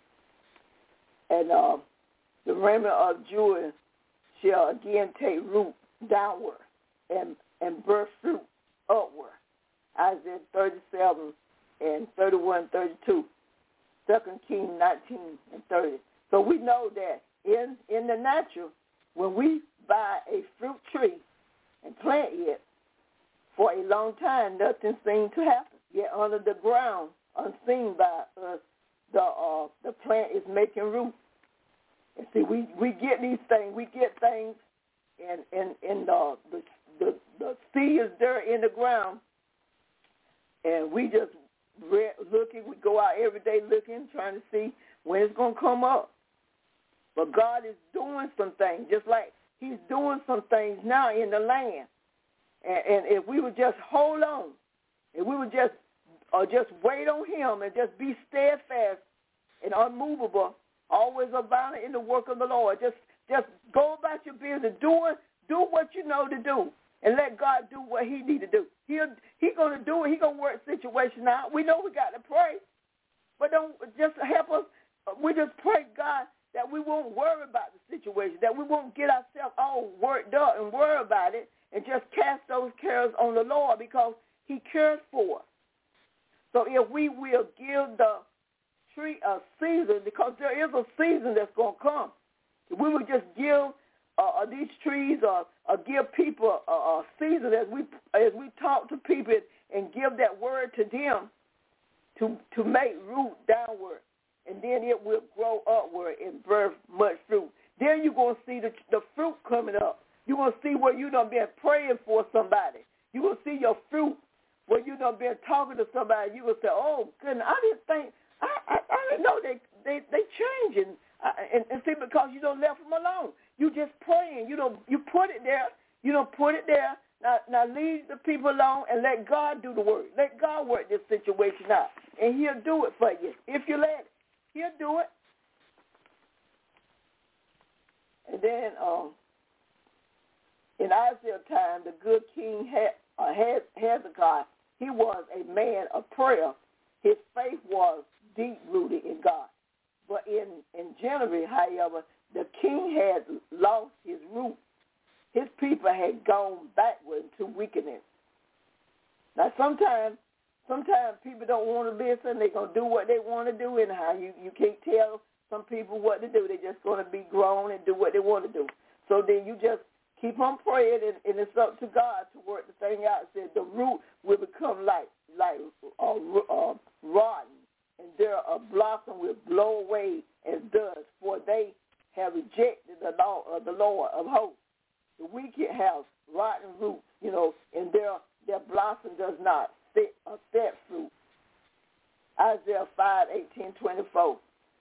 And uh, the remnant of Judah shall again take root downward and, and birth fruit upward. Isaiah thirty-seven and thirty-one, thirty-two. Second Kings nineteen and thirty. So we know that in, in the natural, when we buy a fruit tree and plant it, for a long time, nothing seemed to happen. Yet under the ground, unseen by us, the uh, the plant is making root. And see, we, we get these things. We get things, and and and uh, the the the seed is there in the ground, and we just re- looking. We go out every day looking, trying to see when it's gonna come up. But God is doing some things, just like He's doing some things now in the land. And, and if we would just hold on, if we would just or just wait on Him and just be steadfast and unmovable, always abounding in the work of the Lord. Just just go about your business, doing do what you know to do, and let God do what He need to do. He'll He gonna do it. He gonna work the situation out. We know we got to pray, but don't just help us. We just pray, God, that we won't worry about the situation, that we won't get ourselves all worked up and worry about it, and just cast those cares on the Lord, because He cares for us. So if we will give the tree a season, because there is a season that's going to come, if we would just give uh, these trees or, or give people a, a season as we as we talk to people and give that word to them to to make root downward, and then it will grow upward and birth much fruit. Then you're going to see the, the fruit coming up. You're going to see where you done been praying for somebody. You're going to see your fruit where you done been talking to somebody. You will say, oh, goodness, I didn't think, I, I, I didn't know they, they, they changing. Uh, and, and see, because you don't left them alone. You just praying. You don't, you put it there. You don't put it there. Now, now leave the people alone and let God do the work. Let God work this situation out. And He'll do it for you if you let it. He'll do it. And then um, in Isaiah's time, the good king uh, Hezekiah, he was a man of prayer. His faith was deep-rooted in God. But in, in January, however, the king had lost his root. His people had gone backward into wickedness. Now, sometimes sometimes people don't want to listen. They're going to do what they want to do anyhow. You, you can't tell some people what to do. They're just going to be grown and do what they want to do. So then you just keep on praying, and, and it's up to God to work the thing out. It said the root will become like like uh, uh, rotten, and their uh, blossom will blow away as dust, for they have rejected the law of the Lord of hosts. The wicked have rotten roots, you know, and their their blossom does not set a set fruit. Isaiah five, eighteen, twenty-four.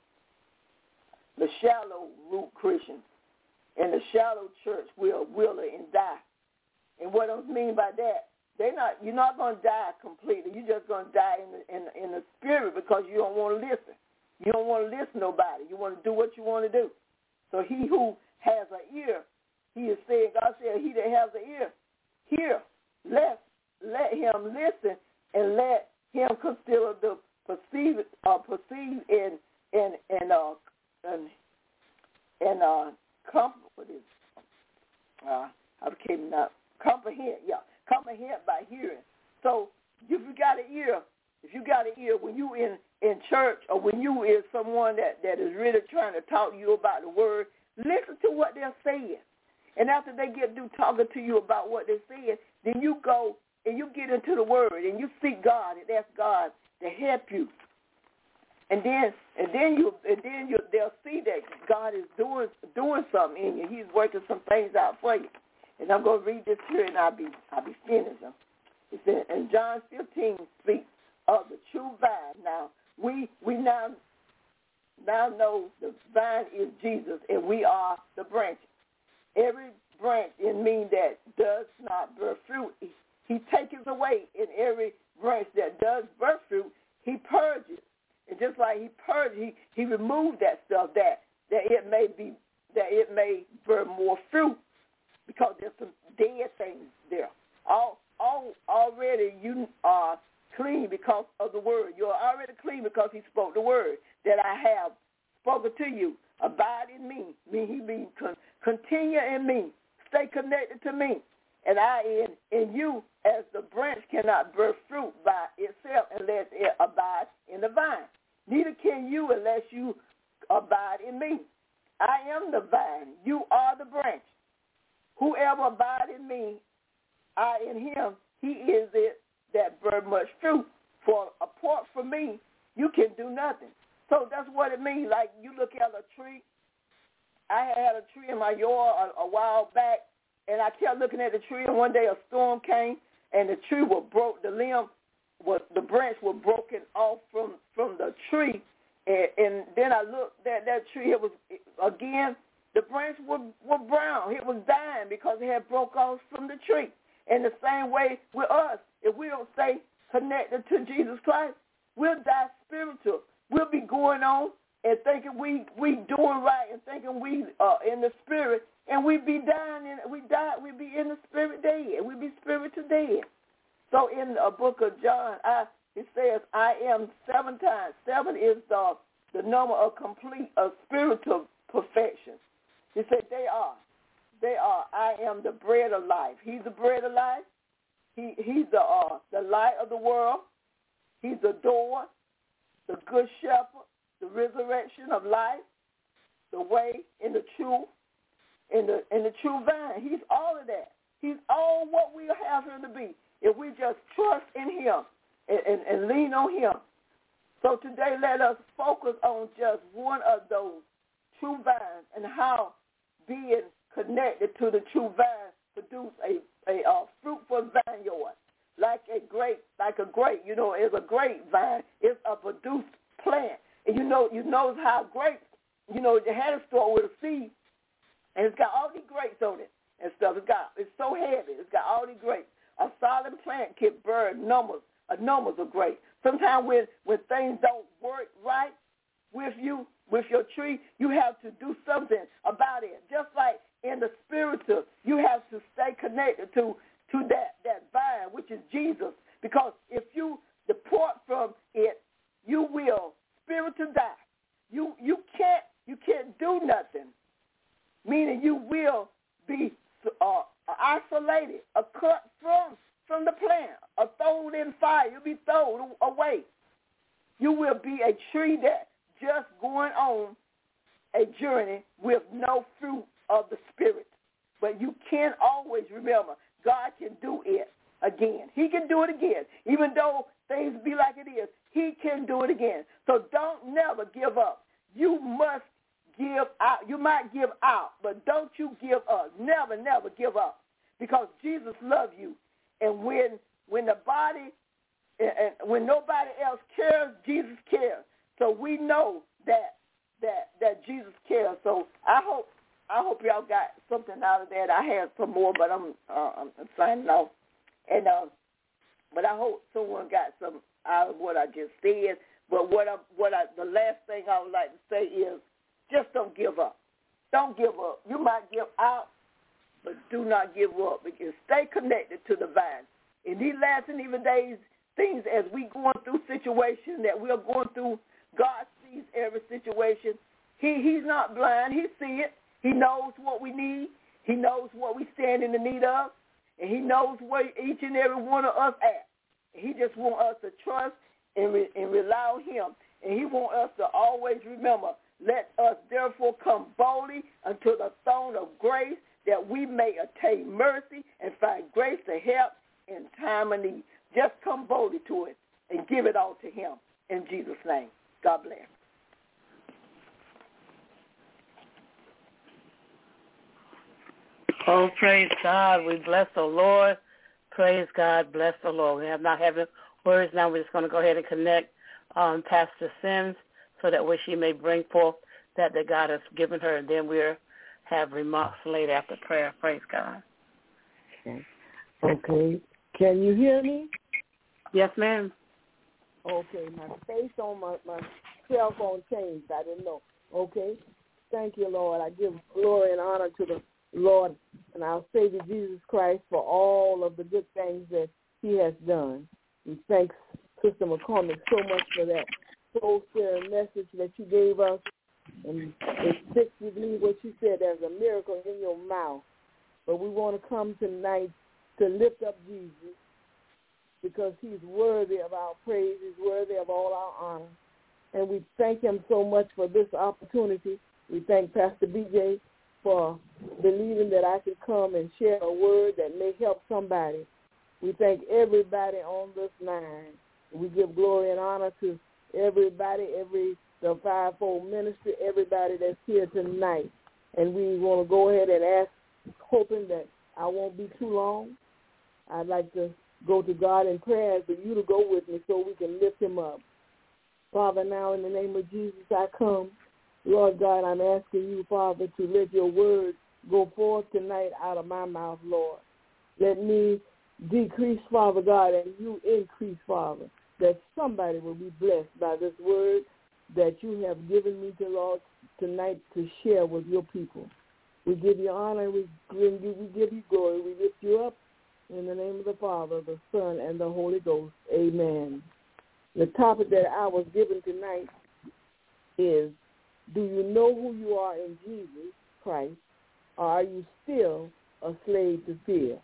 The shallow root Christians and the shallow church will wither and die. And what I mean by that, they're not. You're not going to die completely. You're just going to die in the, in, in the spirit because you don't want to listen. You don't want to listen to nobody. You want to do what you want to do. So he who has an ear, he is saying, God said, he that has an ear, hear. Let let him listen and let him consider the perceive uh, perceive and and and uh and and uh comp what is uh I became not comprehend yeah comprehend by hearing. So if you got an ear, if you got an ear when you in in church or when you is someone that that is really trying to talk to you about the word, listen to what they're saying. And after they get through talking to you about what they're saying, then you go and you get into the word and you seek God and ask God to help you. And then and then you and then you they'll see that God is doing doing something in you. He's working some things out for you. And I'm going to read this here and I'll be I'll be finished. It says, and John fifteen speaks of the true vine. Now we we now now know the vine is Jesus and we are the branches. Every branch in me that does not bear fruit, he taketh away. In every branch that does bear fruit, he purges. And just like he purges, he, he removed that stuff that that it may be that it may bear more fruit because there's some dead things there. All all already you are clean because of the word. You're already clean because he spoke the word that I have spoken to you. Abide in me. Me, he means con- continue in me. Stay connected to me. And I in, in you as the branch cannot bear fruit by itself unless it abides in the vine. Neither can you unless you abide in me. I am the vine. You are the branch. Whoever abides in me, I in him, he is it that bear much fruit. For apart from me, you can do nothing. So that's what it means. Like you look at a tree. I had a tree in my yard a, a while back, and I kept looking at the tree, and one day a storm came, and the tree was broke. The limb, was the branch was broken off from, from the tree, and, and then I looked at that tree. It was, again, the branch was, was brown. It was dying because it had broke off from the tree. And the same way with us, if we don't stay connected to Jesus Christ, we'll die spiritual. We'll be going on and thinking we we doing right and thinking we are in the spirit, and we be dying and we die. We be in the spirit dead. We be spiritual dead. So in the book of John, I, it says, "I am" seven times. Seven is the the number of complete of spiritual perfection. He said, "They are, they are. I am the bread of life." He's the bread of life. He he's the uh, the light of the world. He's the door, the good shepherd, the resurrection of life, the way and the truth, and the and the true vine. He's all of that. He's all what we have him to be if we just trust in him and, and, and lean on him. So today let us focus on just one of those true vines and how being connected to the true vine produce a, a, a fruitful vineyard. Like a grape, like a grape, you know, is a grapevine. It's a produced plant. And you know, you know how grapes, you know, you had a store with a seed, and it's got all these grapes on it and stuff. It's got, it's so heavy. It's got all these grapes. A solid plant can bear numbers, a numbers of grapes. Sometimes when, when things don't work right, with you, with your tree, you have to do something about it. Just like in the spiritual, you have to stay connected to, to that, that vine, which is Jesus. Because if you depart from it, you will spiritual die. You you can't you can't do nothing. Meaning you will be uh, isolated, or cut from from the plant, or thrown in fire. You'll be thrown away. You will be a tree that just going on a journey with no fruit of the Spirit. But you can always remember, God can do it again. He can do it again. Even though things be like it is, he can do it again. So don't never give up. You must give out. You might give out, but don't you give up. Never, never give up. Because Jesus loves you. And when when the body, and when nobody else cares, Jesus cares. So we know that that that Jesus cares. So I hope I hope y'all got something out of that. I had some more, but I'm uh, I'm signing off. And uh, but I hope someone got some out of what I just said. But what I what I the last thing I would like to say is, just don't give up. Don't give up. You might give out, but do not give up. Because stay connected to the vine. In these last and even days, things as we going through situations that we are going through, God sees every situation. He He's not blind. He sees it. He knows what we need. He knows what we stand in the need of. And he knows where each and every one of us at. He just wants us to trust and, re, and rely on him. And he wants us to always remember, let us therefore come boldly unto the throne of grace, that we may attain mercy and find grace to help in time of need. Just come boldly to it and give it all to him. In Jesus' name, God bless. Oh, praise God. We bless the Lord. Praise God. Bless the Lord. We have not having words now. We're just going to go ahead and connect um, Pastor Sims so that way she may bring forth that that God has given her, and then we'll have remarks later after prayer. Praise God. Okay. Okay. Can you hear me? Yes, ma'am. Okay. My face on my, my cell phone changed. I didn't know. Okay. Thank you, Lord. I give glory and honor to the Lord and our Savior Jesus Christ for all of the good things that he has done. And thanks, Sister McCormick, so much for that soul-stirring message that you gave us. And it sticks with me what you said. There's a miracle in your mouth. But we want to come tonight to lift up Jesus because he's worthy of our praise. He's worthy of all our honor. And we thank him so much for this opportunity. We thank Pastor B J for believing that I could come and share a word that may help somebody. We thank everybody on this line. We give glory and honor to everybody, every the fivefold ministry, everybody that's here tonight. And we want to go ahead and ask, hoping that I won't be too long. I'd like to go to God in prayer for you to go with me so we can lift him up. Father, now in the name of Jesus, I come. Lord God, I'm asking you, Father, to let your word go forth tonight out of my mouth, Lord. Let me decrease, Father God, and you increase, Father, that somebody will be blessed by this word that you have given me to, Lord, tonight to share with your people. We give you honor, we give you, we give you glory, we lift you up in the name of the Father, the Son, and the Holy Ghost. Amen. The topic that I was given tonight is, do you know who you are in Jesus Christ, or are you still a slave to fear?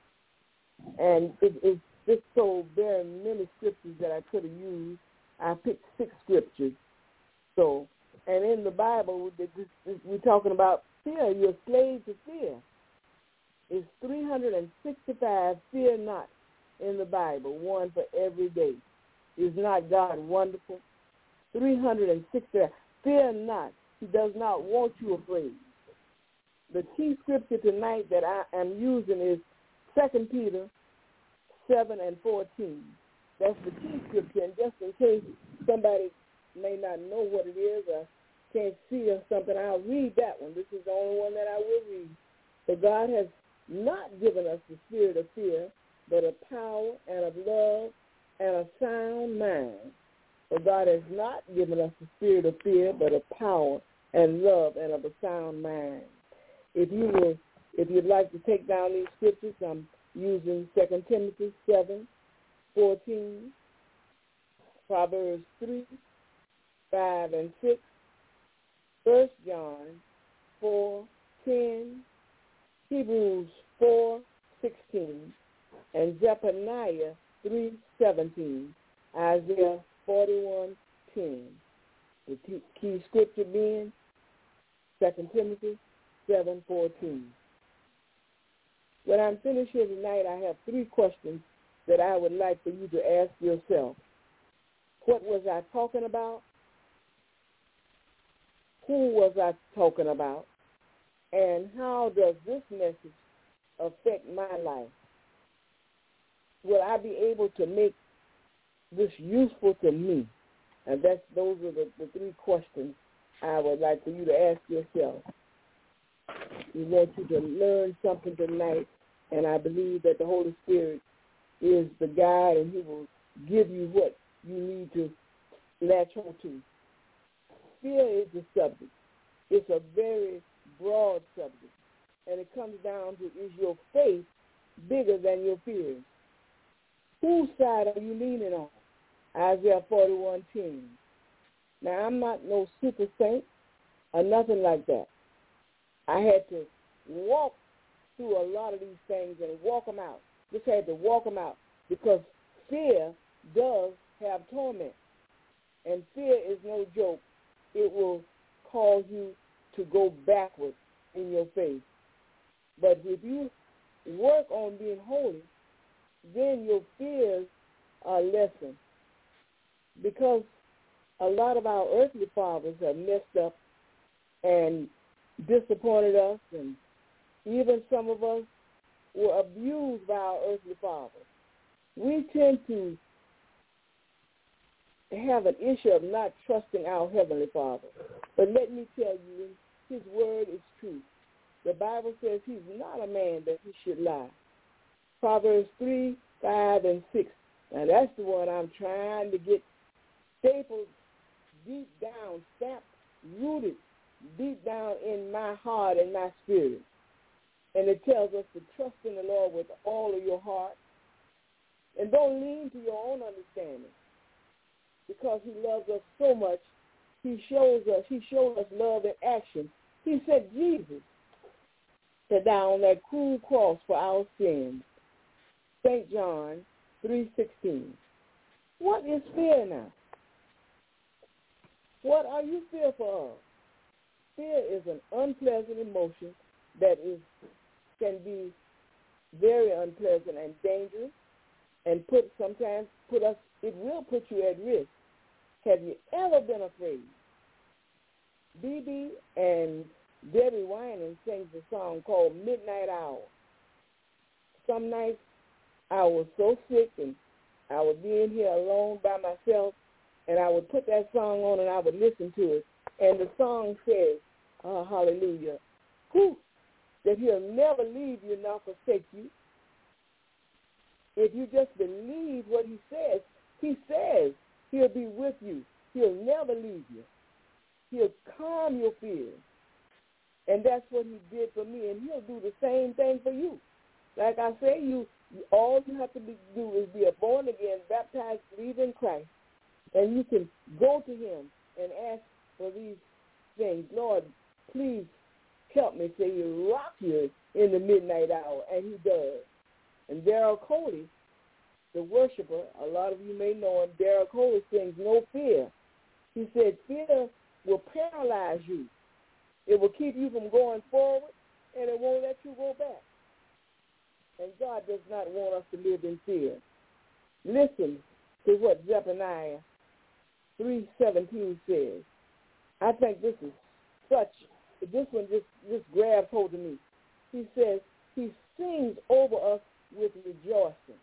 And it, it's just so very many scriptures that I could have used. I picked six scriptures. So, and in the Bible, we're talking about fear. You're a slave to fear. It's three hundred sixty-five fear not in the Bible, one for every day. Is not God wonderful? three hundred sixty-five. Fear not. He does not want you afraid. The key scripture tonight that I am using is Second Peter seven and fourteen. That's the key scripture. And just in case somebody may not know what it is or can't see or something, I'll read that one. This is the only one that I will read. For God has not given us the spirit of fear, but of power and of love and a sound mind. For God has not given us the spirit of fear, but of power and love and of a sound mind. If you will, if you'd like to take down these scriptures, I'm using Second Timothy seven fourteen, Proverbs three, five and six, First John four ten, Hebrews four sixteen, and Zephaniah three seventeen, Isaiah forty-one ten. The key scripture being Second Timothy seven fourteen. When I'm finished here tonight, I have three questions that I would like for you to ask yourself. What was I talking about? Who was I talking about? And how does this message affect my life? Will I be able to make this useful to me? And that's those are the, the three questions I would like for you to ask yourself. We want you to learn something tonight, and I believe that the Holy Spirit is the guide, and he will give you what you need to latch on to. Fear is the subject. It's a very broad subject, and it comes down to, is your faith bigger than your fears? Whose side are you leaning on? Isaiah forty-one ten. Now, I'm not no super saint or nothing like that. I had to walk through a lot of these things and walk them out. Just had to walk them out because fear does have torment. And fear is no joke. It will cause you to go backwards in your faith. But if you work on being holy, then your fears are lessened. Because a lot of our earthly fathers have messed up and disappointed us, and even some of us were abused by our earthly fathers. We tend to have an issue of not trusting our Heavenly Father. But let me tell you, his word is true. The Bible says he's not a man that he should lie. Proverbs three, five, and six. Now, that's the one I'm trying to get stapled deep down, stamped, rooted deep down in my heart and my spirit. And it tells us to trust in the Lord with all of your heart. And don't lean to your own understanding. Because he loves us so much, he shows us, he showed us love in action. He sent Jesus to die on that cruel cross for our sins. Saint John three sixteen. What is fear now? What are you fearful of? Fear is an unpleasant emotion that is can be very unpleasant and dangerous, and put sometimes put us. It will put you at risk. Have you ever been afraid? B B and Debbie Winan sings a song called Midnight Hour. Some nights I was so sick and I would be in here alone by myself, and I would put that song on and I would listen to it. And the song says, oh, hallelujah, whew, that he'll never leave you nor forsake you. If you just believe what he says, he says he'll be with you. He'll never leave you. He'll calm your fears. And that's what he did for me, and he'll do the same thing for you. Like I say, you all you have to be, do is be a born again, baptized, believe in Christ, and you can go to him and ask for these things. Lord, please help me. Say you rock you in the midnight hour, and he does. And Daryl Coley, the worshiper, a lot of you may know him, Daryl Coley sings No Fear. He said fear will paralyze you. It will keep you from going forward, and it won't let you go back. And God does not want us to live in fear. Listen to what Zephaniah three seventeen says. I think this is such, this one just, just grabs hold of me. He says, he sings over us with rejoicing.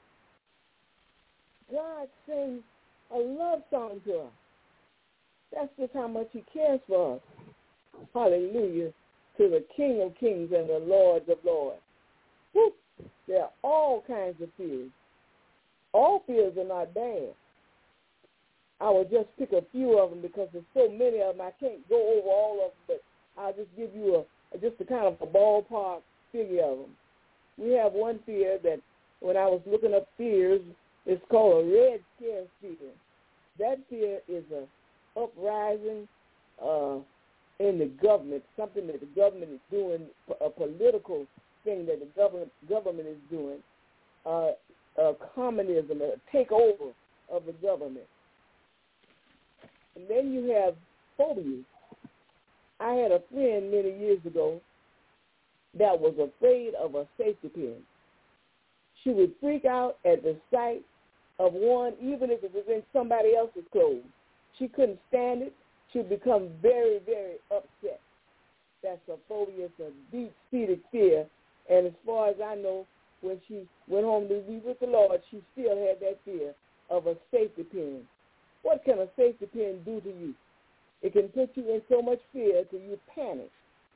God sings a love song to us. That's just how much he cares for us. Hallelujah to the King of Kings and the Lord of Lords. Woo. There are all kinds of fears. All fears are not bad. I will just pick a few of them because there's so many of them. I can't go over all of them, but I'll just give you a just a kind of a ballpark figure of them. We have one fear that when I was looking up fears, it's called a red scare fear. That fear is a uprising uh, in the government, something that the government is doing, a political thing that the government government is doing, uh, uh, communism, a takeover of the government. And then you have phobias. I had a friend many years ago that was afraid of a safety pin. She would freak out at the sight of one, even if it was in somebody else's clothes. She couldn't stand it. She would become very, very upset. That's a phobia. It's a deep-seated fear. And as far as I know, when she went home to be with the Lord, she still had that fear of a safety pin. What can a safety pin do to you? It can put you in so much fear till you panic.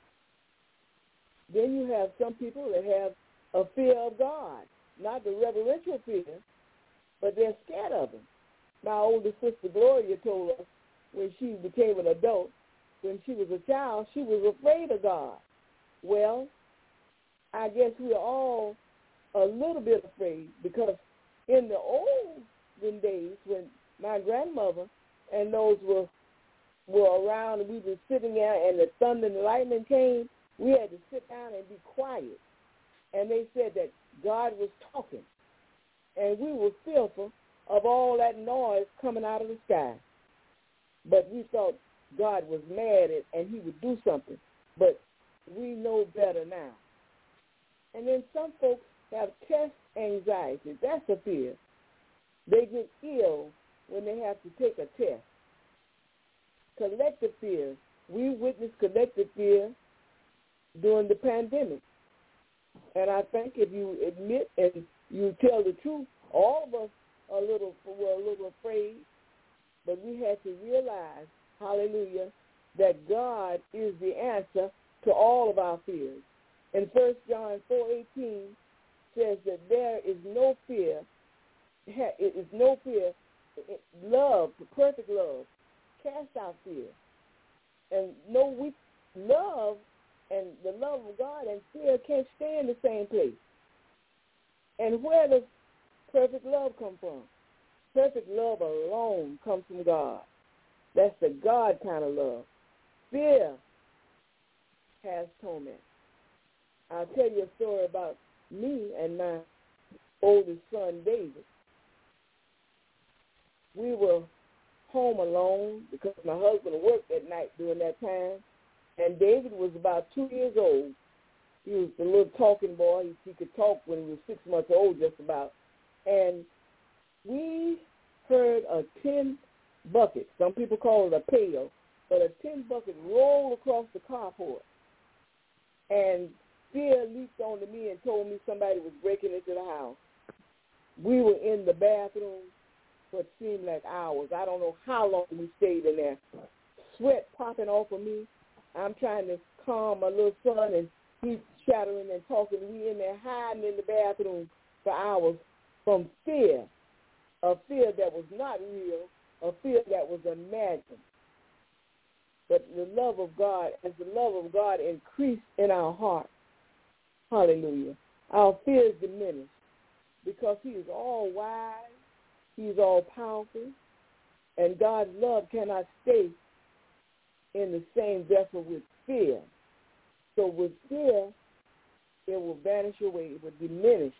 Then you have some people that have a fear of God, not the reverential fear, but they're scared of him. My older sister Gloria told us when she became an adult, when she was a child, she was afraid of God. Well, I guess we're all a little bit afraid because in the olden days when my grandmother and those were were around and we were sitting there and the thunder and the lightning came, we had to sit down and be quiet. And they said that God was talking. And we were fearful of all that noise coming out of the sky. But we thought God was mad and he would do something. But we know better now. And then some folks have test anxiety. That's a fear. They get ill when they have to take a test. Collective fear. We witnessed collective fear during the pandemic. And I think if you admit and you tell the truth, all of us are a little, were a little afraid, but we had to realize, hallelujah, that God is the answer to all of our fears. And First John four eighteen says that there is no fear, it is no fear, love, perfect love, cast out fear. And no, we love and the love of God and fear can't stay in the same place. And where does perfect love come from? Perfect love alone comes from God. That's the God kind of love. Fear has torment. I'll tell you a story about me and my oldest son, David. We were home alone because my husband worked at night during that time, and David was about two years old. He was the little talking boy. He, he could talk when he was six months old just about. And we heard a tin bucket, some people call it a pail, but a tin bucket roll across the carport. And fear leaped onto me and told me somebody was breaking into the house. We were in the bathroom for it seemed like hours. I don't know how long we stayed in there. Sweat popping off of me. I'm trying to calm my little son, and he's chattering and talking. We in there hiding in the bathroom for hours from fear, a fear that was not real, a fear that was imagined. But the love of God, as the love of God increased in our heart, hallelujah, our fears diminished because he is all wise, he is all powerful, and God's love cannot stay in the same vessel with fear. So with fear, it will vanish away, it will diminish.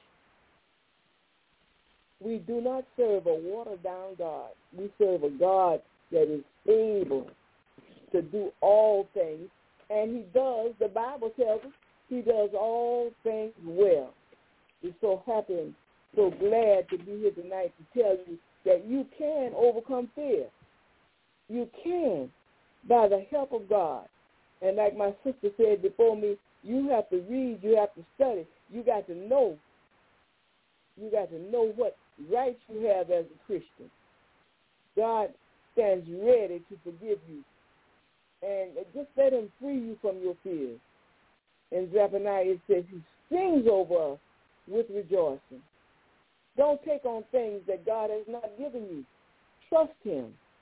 We do not serve a watered-down God. We serve a God that is able to do all things, and he does, the Bible tells us, he does all things well. We're so happy and so glad to be here tonight to tell you that you can overcome fear. You can, by the help of God. And like my sister said before me, you have to read, you have to study, you got to know. You got to know what rights you have as a Christian. God stands ready to forgive you. And just let him free you from your fears. In Zephaniah it says he sings over us with rejoicing. Don't take on things that God has not given you. Trust him.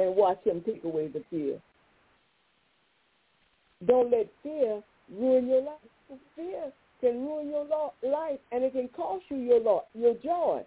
and watch him take away the fear. Don't let fear ruin your life. Fear can ruin your life, and it can cost you your lo- your joy.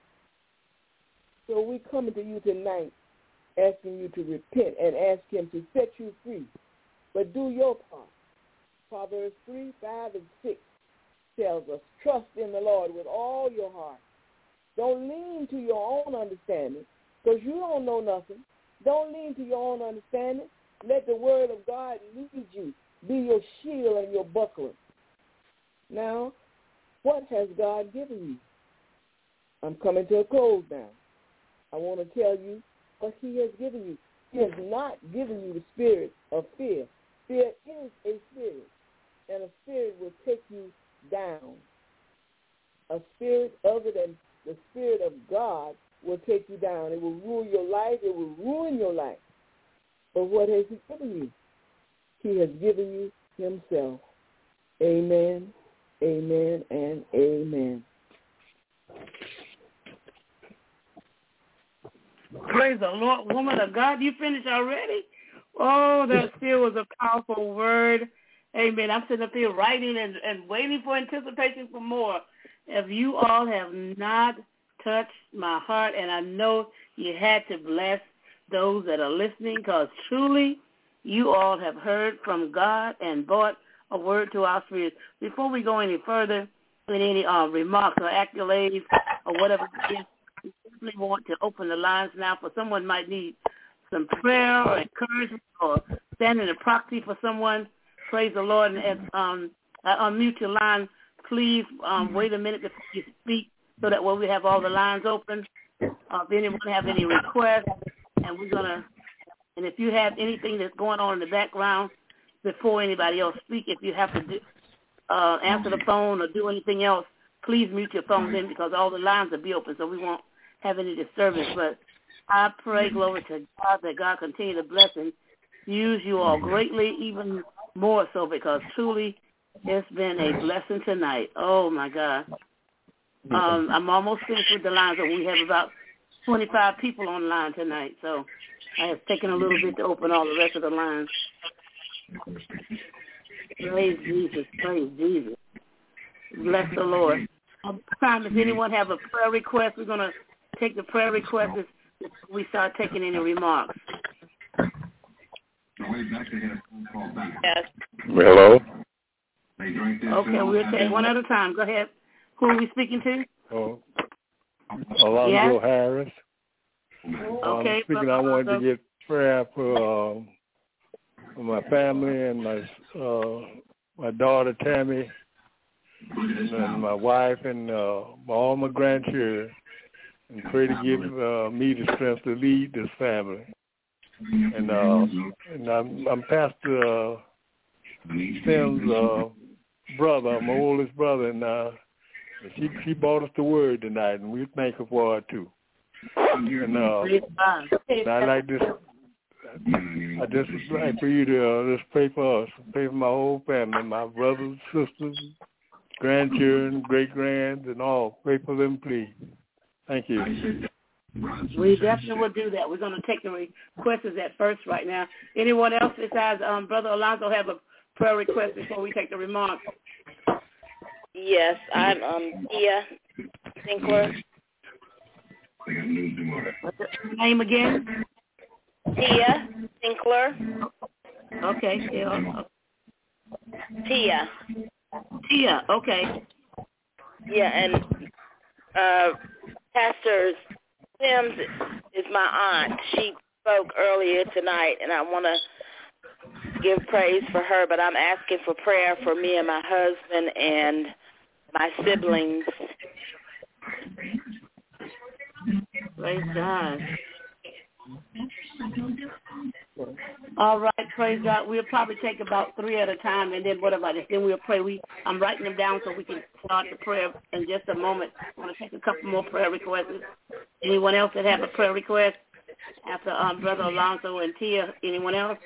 So we coming to you tonight, asking you to repent and ask him to set you free. But do your part. Proverbs three, five, and six tells us, trust in the Lord with all your heart. Don't lean to your own understanding, because you don't know nothing. Don't lean to your own understanding. Let the word of God lead you, be your shield and your buckler. Now, what has God given you? I'm coming to a close now. I want to tell you what he has given you. He has not given you the spirit of fear. Fear is a spirit, and a spirit will take you down. A spirit other than the Spirit of God will take you down. It will rule your life. It will ruin your life. But what has he given you? He has given you himself. Amen, amen, and amen. Praise the Lord. Woman of God, you finished already? Oh, that still was a powerful word. Amen. I'm sitting up here writing and, and waiting for anticipation for more. If you all have not touched my heart, and I know you had to bless those that are listening, because truly you all have heard from God and brought a word to our spirits. Before we go any further with any uh, remarks or accolades or whatever it is, we simply want to open the lines now for someone might need some prayer or encouragement or stand in a proxy for someone. Praise the Lord. And as, um, I unmute your line, please um, wait a minute before you speak so that when we have all the lines open, uh, if anyone have any requests, and we're going to, and if you have anything that's going on in the background before anybody else speak, if you have to do, uh, answer the phone or do anything else, please mute your phone then, because all the lines will be open so we won't have any disturbance. But I pray, glory to God, that God continue to bless and use you all greatly, even more so, because truly it's been a blessing tonight. Oh, my God. Um, I'm almost finished with the lines, but we have about twenty-five people on the line tonight, so I have taken a little bit to open all the rest of the lines. Praise Jesus. Praise Jesus. Bless the Lord. Time, if anyone have a prayer request, we're going to take the prayer requests before we start taking any remarks. Yes. Hello? Okay, we'll take one at a time. Go ahead. Who are we speaking to? Oh, Alonzo yes? Harris. Okay. I'm speaking, I wanted to get prayer for, uh, for my family and my uh, my daughter Tammy, and, and my wife, and uh, all my grandchildren, and pray to give uh, me the strength to lead this family. And uh, and I'm, I'm Pastor uh, Tim's uh, brother, my oldest brother, and uh, she she brought us the word tonight, and we thank her for it too. And, uh, and I like this. I just like for you to uh, just pray for us, pray for my whole family, my brothers, sisters, grandchildren, great grands, and all. Pray for them, please. Thank you. We definitely will do that. We're going to take the requests at first right now. Anyone else besides um, Brother Alonzo have a prayer request before we take the remarks? Yes, I'm um, Tia Sinkler. What's the name again? Tia Sinkler. Okay. Yeah. Tia. Tia, okay. Yeah, and uh, Pastor Sims is my aunt. She spoke earlier tonight, and I want to give praise for her, but I'm asking for prayer for me and my husband and my siblings. Praise God. All right, praise God. We'll probably take about three at a time, and then what about it? Then we'll pray. We I'm writing them down so we can start the prayer in just a moment. I'm going to take a couple more prayer requests. Anyone else that have a prayer request after um, Brother Alonzo and Tia? Anyone else?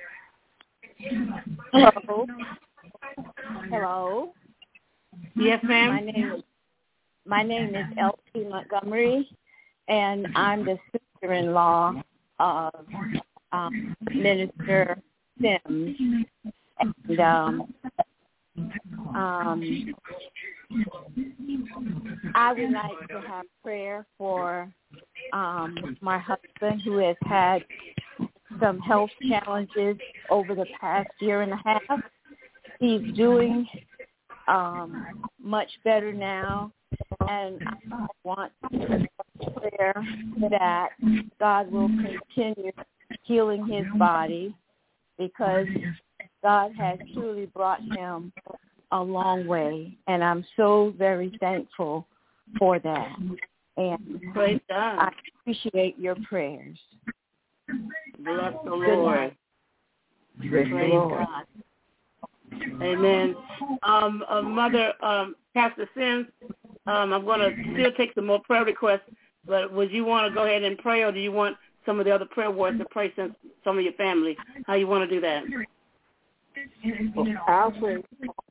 Hello. Hello. Yes, ma'am. My name is my name is L T Montgomery, and I'm the sister-in-law of um, Minister Sims. And um, um, I would like to have prayer for um, my husband, who has had some health challenges over the past year and a half. He's doing um, much better now, and I want prayer that God will continue healing his body, because God has truly brought him a long way, and I'm so very thankful for that. And praise God. I appreciate your prayers. Bless the Lord. Praise God. Amen. Um, uh, Mother, um, Pastor Sims, um, I'm going to still take some more prayer requests, but would you want to go ahead and pray, or do you want some of the other prayer warriors to pray, since some of your family? How you want to do that? I'll pray.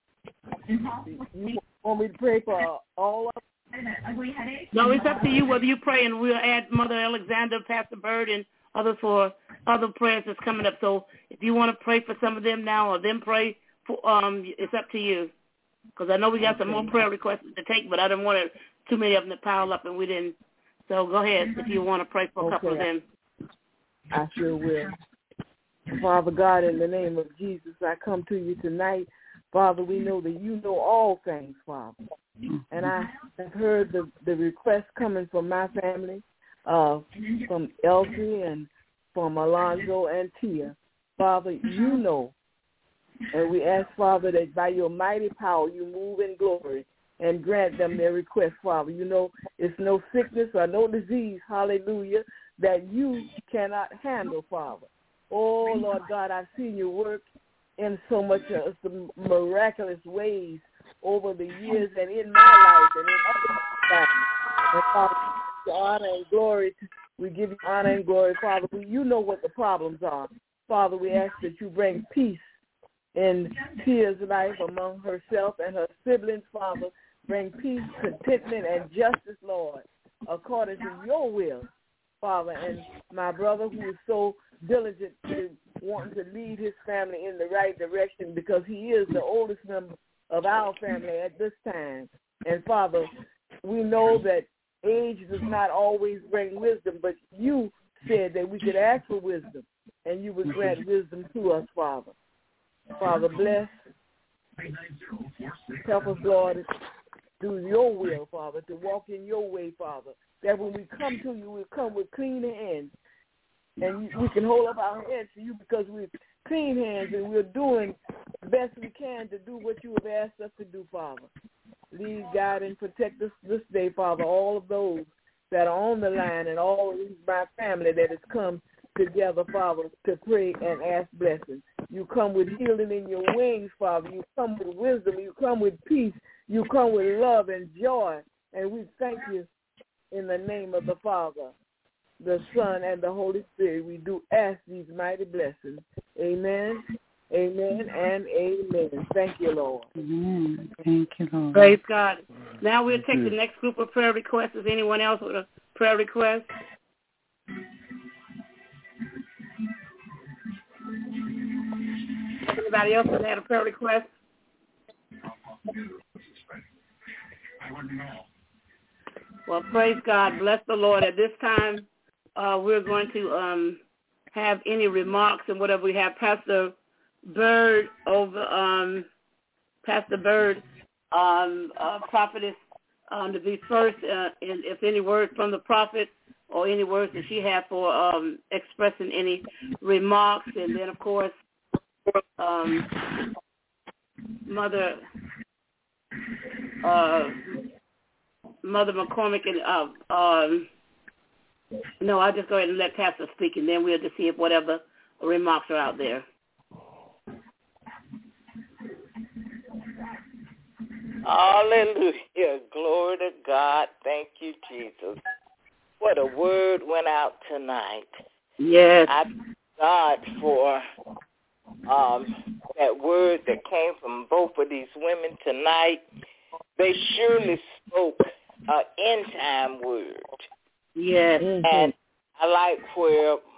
You want me to pray for all of them? No, it's up to you whether you pray, and we'll add Mother Alexander, Pastor Bird, and others for other prayers that's coming up. So if you want to pray for some of them now, or them pray for, um, it's up to you. Because I know we got okay. some more prayer requests to take, but I didn't want it, too many of them to pile up, and we didn't. So go ahead if you want to pray for a okay. couple of them. I sure will. Father God, in the name of Jesus, I come to you tonight. Father, we know that you know all things, Father. And I have heard the, the requests coming from my family, uh, from Elsie and from Alonzo and Tia. Father, you know. And we ask, Father, that by your mighty power you move in glory and grant them their request, Father. You know it's no sickness or no disease, hallelujah, that you cannot handle, Father. Oh, Lord God, I've seen you work in so much of some miraculous ways over the years and in my life and in other lives. And Father, to honor and glory, we give you honor and glory, Father. You know what the problems are. Father, we ask that you bring peace in Tia's life among herself and her siblings, Father. Bring peace, contentment, and justice, Lord, according to your will, Father. And my brother, who is so diligent to wanting to lead his family in the right direction, because he is the oldest member of our family at this time. And Father, we know that age does not always bring wisdom, but you said that we could ask for wisdom, and you would grant wisdom to us, Father. Father, bless. Help us, Lord, do your will, Father, to walk in your way, Father, that when we come to you, we come with clean hands, and we can hold up our hands to you because we're clean hands and we're doing the best we can to do what you have asked us to do, Father. Lead, guide, and protect us this day, Father, all of those that are on the line and all of my family that has come together, Father, to pray and ask blessings. You come with healing in your wings, Father. You come with wisdom. You come with peace. You come with love and joy. And we thank you in the name of the Father, the Son, and the Holy Spirit. We do ask these mighty blessings. Amen, amen, and amen. Thank you, Lord. Amen. Thank you, Lord. Praise God. Now we'll take the next group of prayer requests. Is anyone else with a prayer request? Anybody else that had a prayer request? Well, praise God. Bless the Lord. At this time, uh, we're going to um, have any remarks and whatever we have. Pastor Bird over, um, Pastor Bird, um, uh, prophetess, um, to be first, uh, and if any words from the prophet or any words that she had for um, expressing any remarks, and then, of course, um, Mother uh, Mother McCormick and uh, um, no, I'll just go ahead and let Pastor speak, and then we'll just see if whatever remarks are out there. Hallelujah. Glory to God. Thank you, Jesus. What a word went out tonight. Yes. I thank God for um, that word that came from both of these women tonight. They surely spoke an end-time word. Yes. And I like where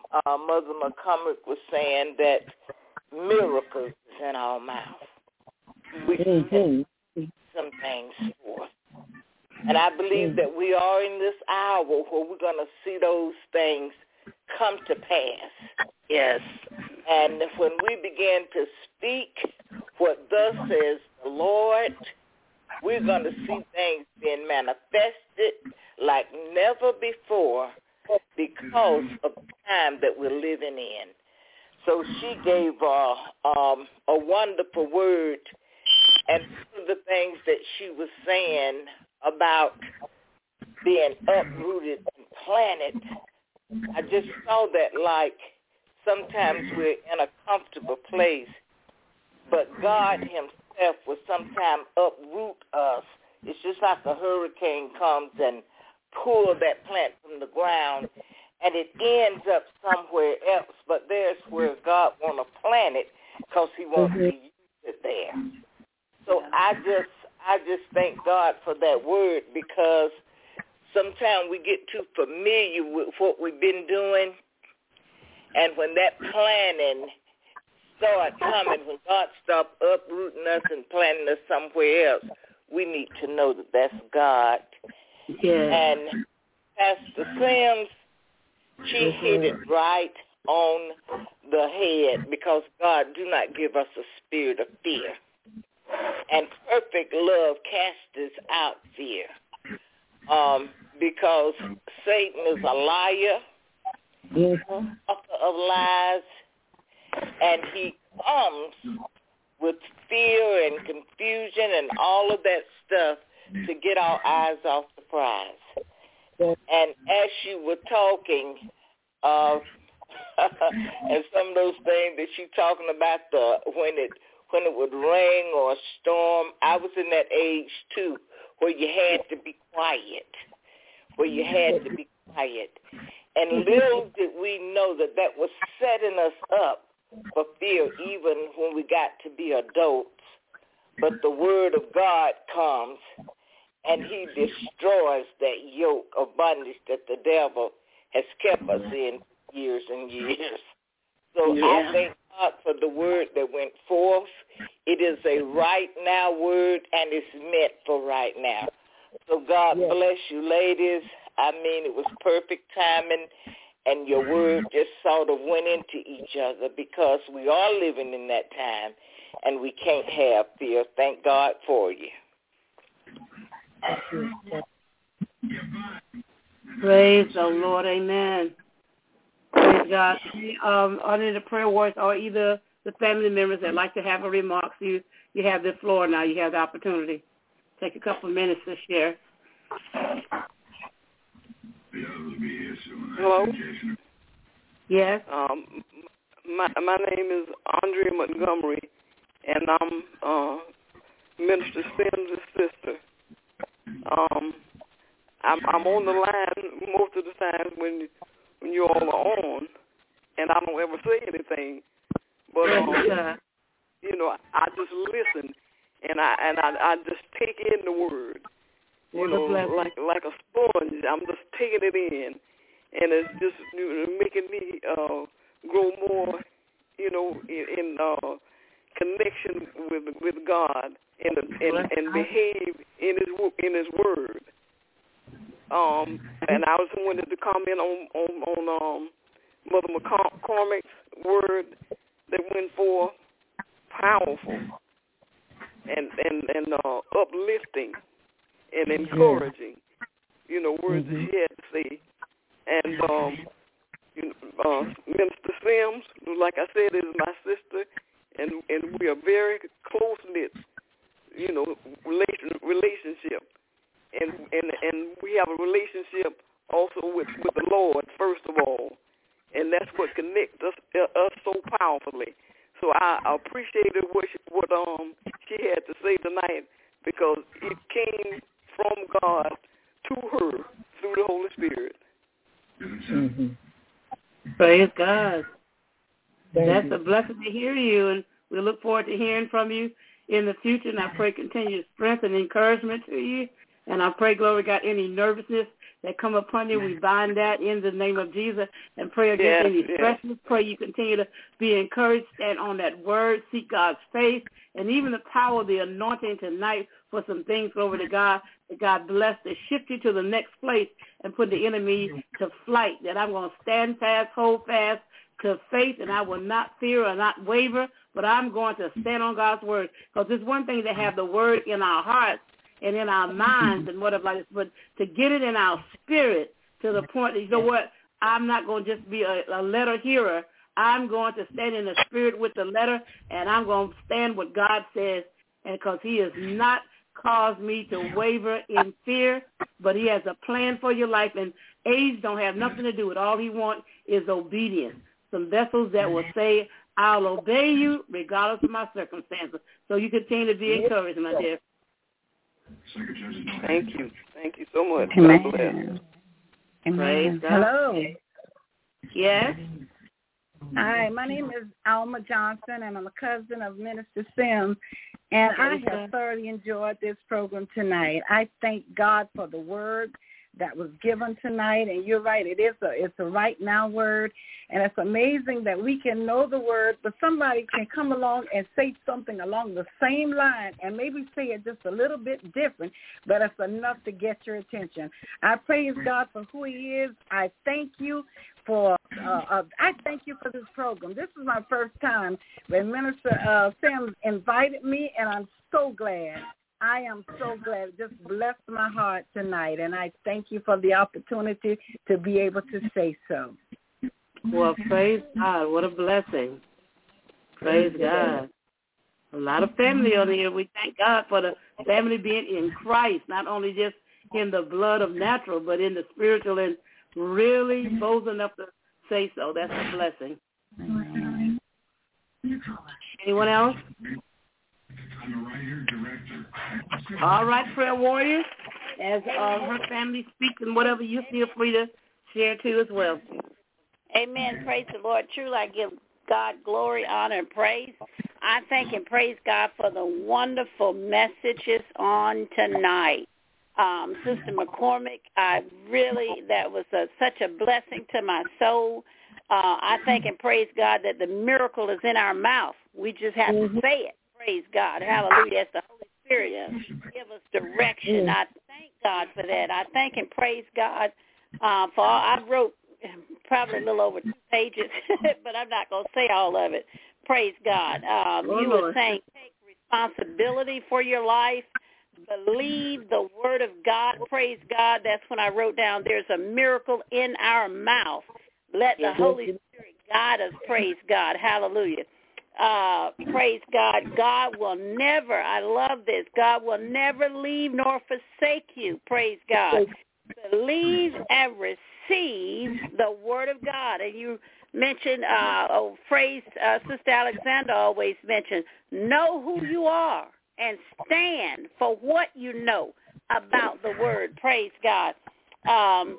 uh, Mother McCormick was saying that miracles is in our mouth. We can speak some things forth. And I believe that we are in this hour where we're going to see those things come to pass. Yes. And when we begin to speak what thus says the Lord, we're going to see things being manifested like never before because of the time that we're living in. So she gave uh, um, a wonderful word, and one of the things that she was saying about being uprooted and planted, I just saw that like sometimes we're in a comfortable place, but God himself will sometimes uproot us. It's just like a hurricane comes and pull that plant from the ground, and it ends up somewhere else, but there's where God wants to plant it because he wants mm-hmm. to use it there. So I just I just thank God for that word, because sometimes we get too familiar with what we've been doing, and when that planting start coming, when God stop uprooting us and planting us somewhere else, we need to know that that's God. Yeah. And Pastor Sims, she hit it right on the head, because God do not give us a spirit of fear. And perfect love casts out fear. Um, because Satan is a liar, mm-hmm. author of lies, and he comes with fear and confusion and all of that stuff to get our eyes off the prize. And as you were talking, uh, and some of those things that you talking about, the when it when it would rain or storm, I was in that age too, where you had to be quiet, where you had to be quiet. And little did we know that that was setting us up for fear even when we got to be adults. But the word of God comes, and he destroys that yoke of bondage that the devil has kept us in years and years. So yeah. I thank God for the word that went forth. It is a right now word, and it's meant for right now. So God yeah. bless you, ladies. I mean, it was perfect timing, and your word just sort of went into each other, because we are living in that time, and we can't have fear. Thank God for you. Praise the Lord. Amen. Praise God. Um, are there the prayer words, or either the family members that like to have a remark? You you have the floor now. You have the opportunity. Take a couple of minutes to share. Hello. Yes. Um, my my name is Andrea Montgomery, and I'm uh, Minister Sims' sister. Um, I'm, I'm on the line most of the time when when you all are on, and I don't ever say anything. But um, you know, I just listen, and I and I, I just take in the word. You know, like like a sponge. I'm just taking it in, and it's just you know, making me uh, grow more, you know, in, in uh, connection with with God, and and, and behave in His in His word. Um, and I also wanted to comment on on, on um, Mother McCormick's word that went forth, powerful and and and uh, uplifting and encouraging, you know, words mm-hmm. that she had to say. And um, you know, uh, Minister Sims, like I said, is my sister, and and we are very close knit, you know, relation relationship, and and and we have a relationship also with with the Lord first of all, and that's what connects us uh, us so powerfully. So I appreciated what she, what um she had to say tonight, because it came from God to her through the Holy Spirit. Mm-hmm. Praise God. Thank That's you. A blessing to hear you, and we look forward to hearing from you in the future. And I pray continued strength and encouragement to you. And I pray, glory God, any nervousness that come upon you. We bind that in the name of Jesus and pray against yes, any yes. stresses. Pray you continue to be encouraged, stand on that word, seek God's face, and even the power of the anointing tonight for some things over to God. That God bless to shift you to the next place and put the enemy to flight. That I'm going to stand fast, hold fast to faith, and I will not fear or not waver, but I'm going to stand on God's word. Because it's one thing to have the word in our hearts and in our minds and whatever like this, but to get it in our spirit to the point that, you know what, I'm not going to just be a, a letter hearer. I'm going to stand in the spirit with the letter, and I'm going to stand what God says, and because he has not caused me to waver in fear, but he has a plan for your life, and age don't have nothing to do with it. All he wants is obedience. Some vessels that will say, I'll obey you regardless of my circumstances. So you continue to be encouraged, my dear. Thank you. Thank you so much. Amen. Amen. Hello. Yes? Hi, my name is Alma Johnson, and I'm a cousin of Minister Sims, and I have thoroughly enjoyed this program tonight. I thank God for the word that was given tonight, and you're right, it is a it's a right now word, and it's amazing that we can know the word, but somebody can come along and say something along the same line and maybe say it just a little bit different, but it's enough to get your attention. I praise God for who he is. I thank you for uh, uh, I thank you for this program. This is my first time when Minister uh, Sims invited me, and I'm so glad. I am so glad. It just blessed my heart tonight, and I thank you for the opportunity to be able to say so. Well, praise God. What a blessing. Praise God. A lot of family on here. We thank God for the family being in Christ, not only just in the blood of natural, but in the spiritual, and really bold enough to say so. That's a blessing. Anyone else? All right, prayer warriors, as uh, her family speaks and whatever, you feel free to share too as well. Amen. Praise the Lord. Truly, I give God glory, honor, and praise. I thank and praise God for the wonderful messages on tonight. Um, Sister McCormick, I really, that was a, such a blessing to my soul. Uh, I thank and praise God that the miracle is in our mouth. We just have to say it. Praise God. Hallelujah. As the Holy Spirit give us direction. I thank God for that. I thank and praise God uh, for all. I wrote probably a little over two pages, but I'm not going to say all of it. Praise God. Um, oh, you Lord. were saying take responsibility for your life. Believe the word of God. Praise God. That's when I wrote down there's a miracle in our mouth. Let the Holy Spirit guide us. Praise God. Hallelujah. Uh, praise God. God will never, I love this, God will never leave nor forsake you. Praise God. Believe and receive the word of God. And you mentioned uh, a phrase uh, Sister Alexander always mentioned, know who you are and stand for what you know about the word. Praise God. Um,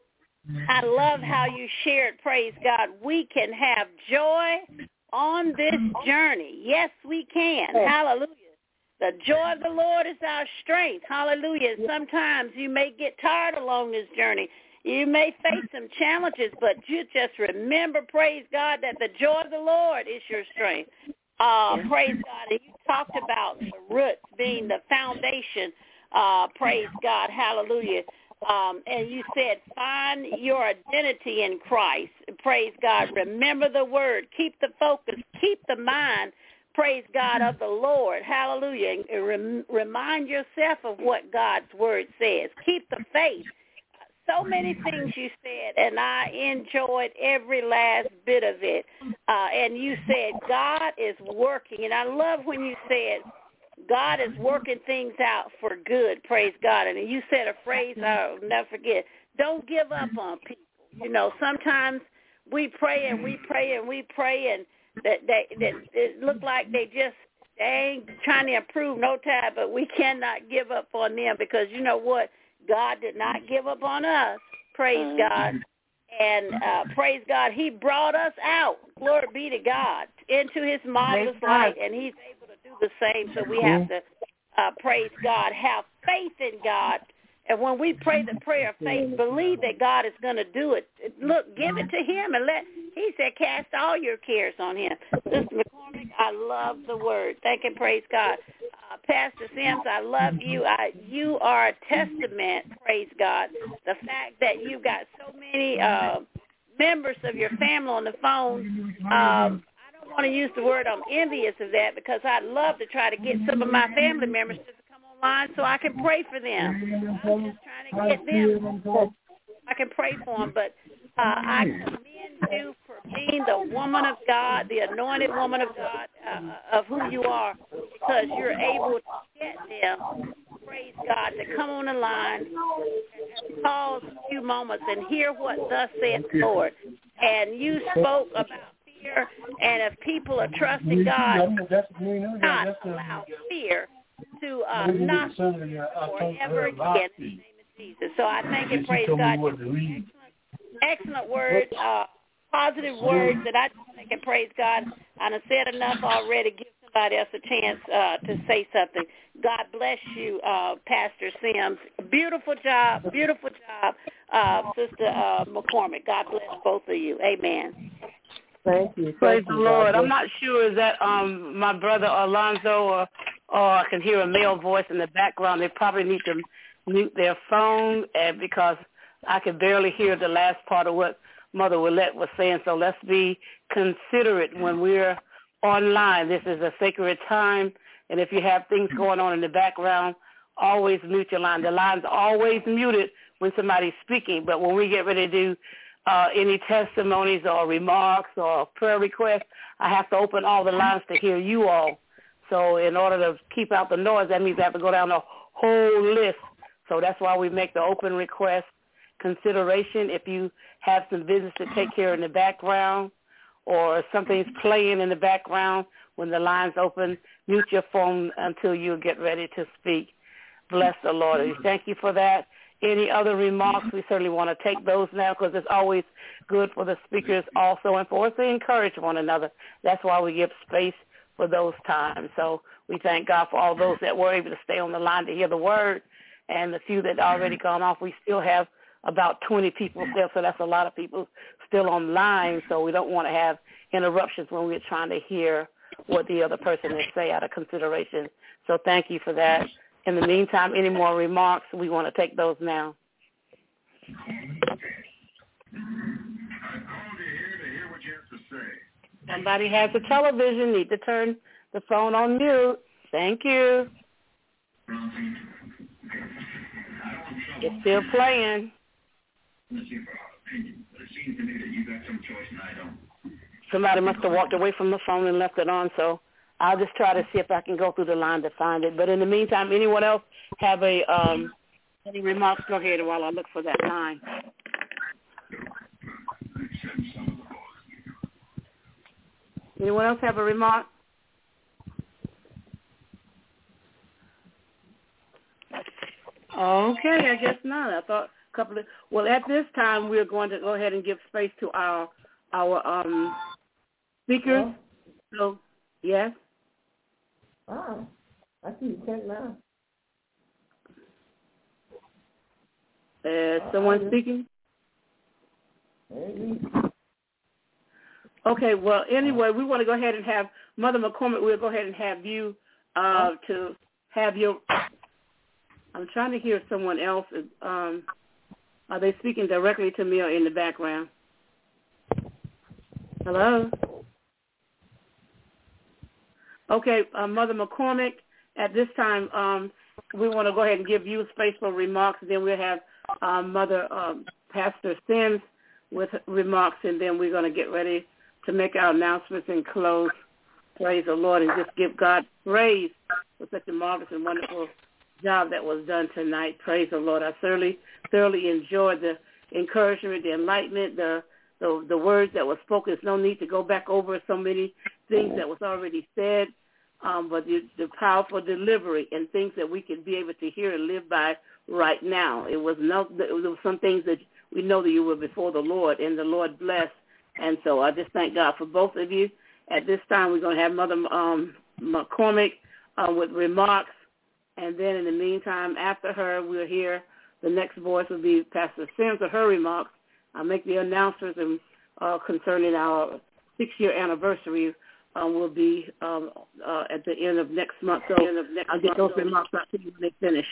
I love how you shared, praise God, we can have joy on this journey. Yes, we can. Hallelujah. The joy of the Lord is our strength. Hallelujah. Sometimes you may get tired along this journey. You may face some challenges, but you just remember, praise God, that the joy of the Lord is your strength. Uh, praise God. And you talked about the roots being the foundation. Uh, praise God. Hallelujah. Um, and you said, find your identity in Christ. Praise God. Remember the word. Keep the focus. Keep the mind, praise God, of the Lord. Hallelujah. And rem- remind yourself of what God's word says. Keep the faith. So many things you said, and I enjoyed every last bit of it. Uh, and you said, God is working. And I love when you said, God is working things out for good, praise God. And you said a phrase I'll never forget, don't give up on people. You know, sometimes we pray and we pray and we pray, and that they, that it look like they just they ain't trying to improve no time, but we cannot give up on them because you know what? God did not give up on us, praise God. And uh, praise God, he brought us out, glory be to God, into his marvelous light, and he's able to do the same. So we have to, uh, praise God, have faith in God And when we pray the prayer of faith, believe that God is going to do it. Look, give it to him and let, he said, cast all your cares on him. Sister McCormick, I love the word. Thank and praise God. Uh, Pastor Sims, I love you. I, you are a testament, praise God. The fact that you got so many uh, members of your family on the phone, um, I don't want to use the word I'm envious of that because I'd love to try to get some of my family members to line so I can pray for them. I'm just trying to get them. I can pray for them, but uh, I commend you for being the woman of God, the anointed woman of God, uh, of who you are, because you're able to get them, praise God, to come on the line and pause a few moments and hear what thus saith the Lord. And you spoke about fear, and if people are trusting God, not allow fear to uh, not forever again in the name of Jesus. So I thank and praise God. Excellent, excellent words, uh, positive words that I thank and praise God. And I said enough already. Give somebody else a chance uh, to say something. God bless you, uh, Pastor Sims. Beautiful job, beautiful job, uh, Sister uh, McCormick. God bless both of you. Amen. Thank you. Thank Praise you, the Lord. God. I'm not sure is that um, my brother Alonzo or, or I can hear a male voice in the background. They probably need to mute their phone and because I could barely hear the last part of what Mother Willette was saying. So let's be considerate when we're online. This is a sacred time, and if you have things going on in the background, always mute your line. The line's always muted when somebody's speaking, but when we get ready to do Uh, any testimonies or remarks or prayer requests, I have to open all the lines to hear you all. So in order to keep out the noise, that means I have to go down the whole list. So that's why we make the open request consideration. If you have some business to take care of in the background or something's playing in the background when the line's open, mute your phone until you get ready to speak. Bless the Lord. Thank you for that. Any other remarks? We certainly want to take those now because it's always good for the speakers also and for us to encourage one another. That's why we give space for those times. So we thank God for all those that were able to stay on the line to hear the word, and the few that already gone off. We still have about twenty people still, so that's a lot of people still online, so we don't want to have interruptions when we're trying to hear what the other person is say out of consideration. So thank you for that. In the meantime, any more remarks, we want to take those now. Somebody has a television, need to turn the phone on mute. Thank you. It's still playing. Somebody must have walked away from the phone and left it on, so I'll just try to see if I can go through the line to find it. But in the meantime, anyone else have a um, any remarks? Go ahead while I look for that line. Anyone else have a remark? Okay, I guess not. I thought a couple of. Well, at this time, we're going to go ahead and give space to our our um, speakers. Yeah. So, yes. Wow, I see you check now. Uh, someone speaking? Maybe. Okay, well, anyway, we want to go ahead and have Mother McCormick, we'll go ahead and have you uh, to have your, I'm trying to hear someone else. Um, are they speaking directly to me or in the background? Hello? Okay, uh, Mother McCormick, at this time, um, we want to go ahead and give you space for remarks, and then we'll have um, Mother um, Pastor Sims with remarks, and then we're going to get ready to make our announcements and close. Praise the Lord, and just give God praise for such a marvelous and wonderful job that was done tonight. Praise the Lord. I thoroughly, thoroughly enjoyed the encouragement, the enlightenment, the the, the words that were spoken. There's no need to go back over so many things that was already said, um, but the, the powerful delivery and things that we can be able to hear and live by right now. It was no, there was some things that we know that you were before the Lord, and the Lord blessed. And so I just thank God for both of you. At this time, we're going to have Mother um, McCormick uh, with remarks, and then in the meantime, after her, we'll hear the next voice will be Pastor Sims or her remarks. I'll make the announcements and, uh, concerning our six-year anniversary uh, will be um, uh, at the end of next month. So next I'll get those month. remarks out to you when they finish.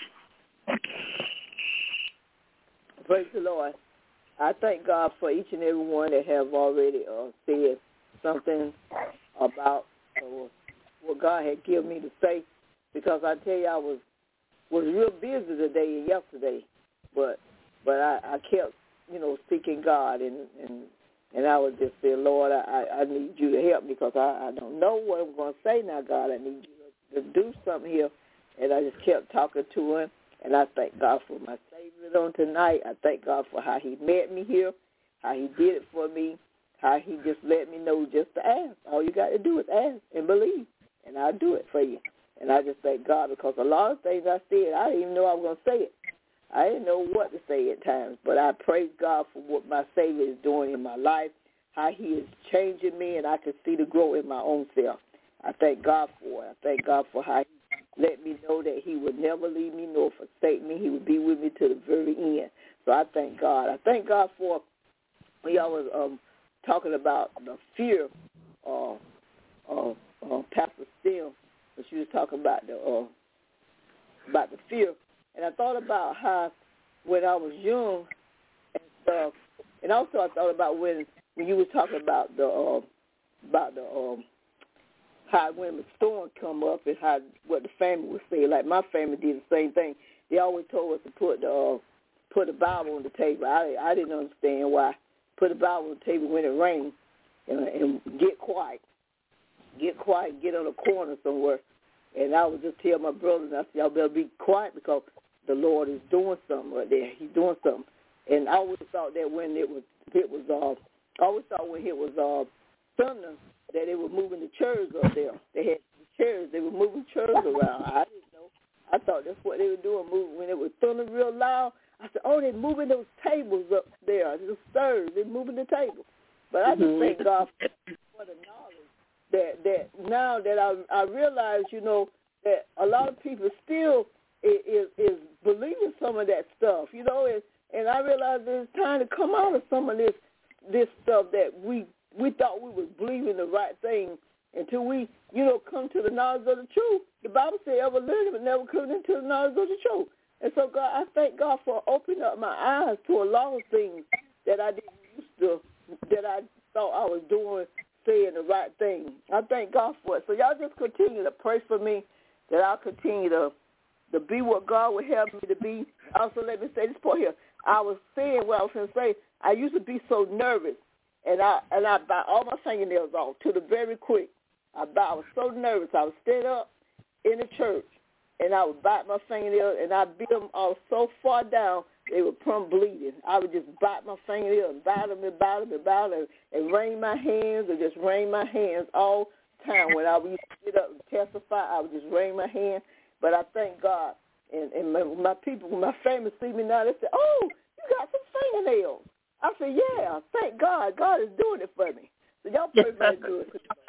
Praise the Lord. I thank God for each and every one that have already uh, said something about uh, what God had given me to say, because I tell you I was was real busy today and yesterday, but but I, I kept, you know, seeking God, and, and and I would just say, Lord, I, I need you to help me, because I, I don't know what I'm going to say now, God. I need you to, to do something here. And I just kept talking to him, and I thank God for my Savior on tonight. I thank God for how he met me here, how he did it for me, how he just let me know just to ask. All you got to do is ask and believe, and I'll do it for you. And I just thank God, because a lot of things I said, I didn't even know I was going to say it. I didn't know what to say at times, but I praise God for what my Savior is doing in my life, how he is changing me, and I can see the growth in my own self. I thank God for it. I thank God for how he let me know that he would never leave me nor forsake me. He would be with me to the very end. So I thank God. I thank God for, when y'all was um, talking about the fear of uh, uh, uh, Pastor Steele, when she was talking about the uh, about the fear. And I thought about how when I was young and stuff, and also I thought about when, when you were talking about the uh, about the um, how when the storm come up and how what the family would say. Like my family did the same thing. They always told us to put the uh, put the Bible on the table. I I didn't understand why. Put the Bible on the table when it rains, and, and get quiet, get quiet, get on a corner somewhere. And I would just tell my brothers, I said, y'all better be quiet, because the Lord is doing something right there. He's doing something. And I always thought that when it was, it was, uh, I always thought when it was uh, thunder, that they were moving the chairs up there. They had the chairs, they were moving chairs around. I didn't know. I thought that's what they were doing, moving when it was thunder real loud. I said, oh, they're moving those tables up there, the stairs. They're moving the tables. But I just mm-hmm. thank God for, for the knowledge that that now that I I realize, you know, that a lot of people still is is, is believing some of that stuff, you know, and, and I realize it's time to come out of some of this this stuff that we we thought we was believing the right thing until we, you know, come to the knowledge of the truth. The Bible said, ever learn but never come into the knowledge of the truth. And so, God, I thank God for opening up my eyes to a lot of things that I didn't used to, that I thought I was doing, saying the right thing. I thank God for it. So y'all just continue to pray for me, that I'll continue to to be what God would have me to be. Also, let me say this part here. I was saying what I was going to say. I used to be so nervous, and I and I bite all my fingernails off to the very quick. I, bite, I was so nervous. I would stand up in the church, and I would bite my fingernails, and I beat them all so far down, they would come bleeding. I would just bite my fingernails and bite them and bite them and bite them and wring my hands and just wring my hands all the time. When I would get up and testify, I would just wring my hands. But I thank God. And, and my, my people, my family see me now, they say, oh, you got some fingernails. I say, yeah, thank God. God is doing it for me. So y'all pray very good.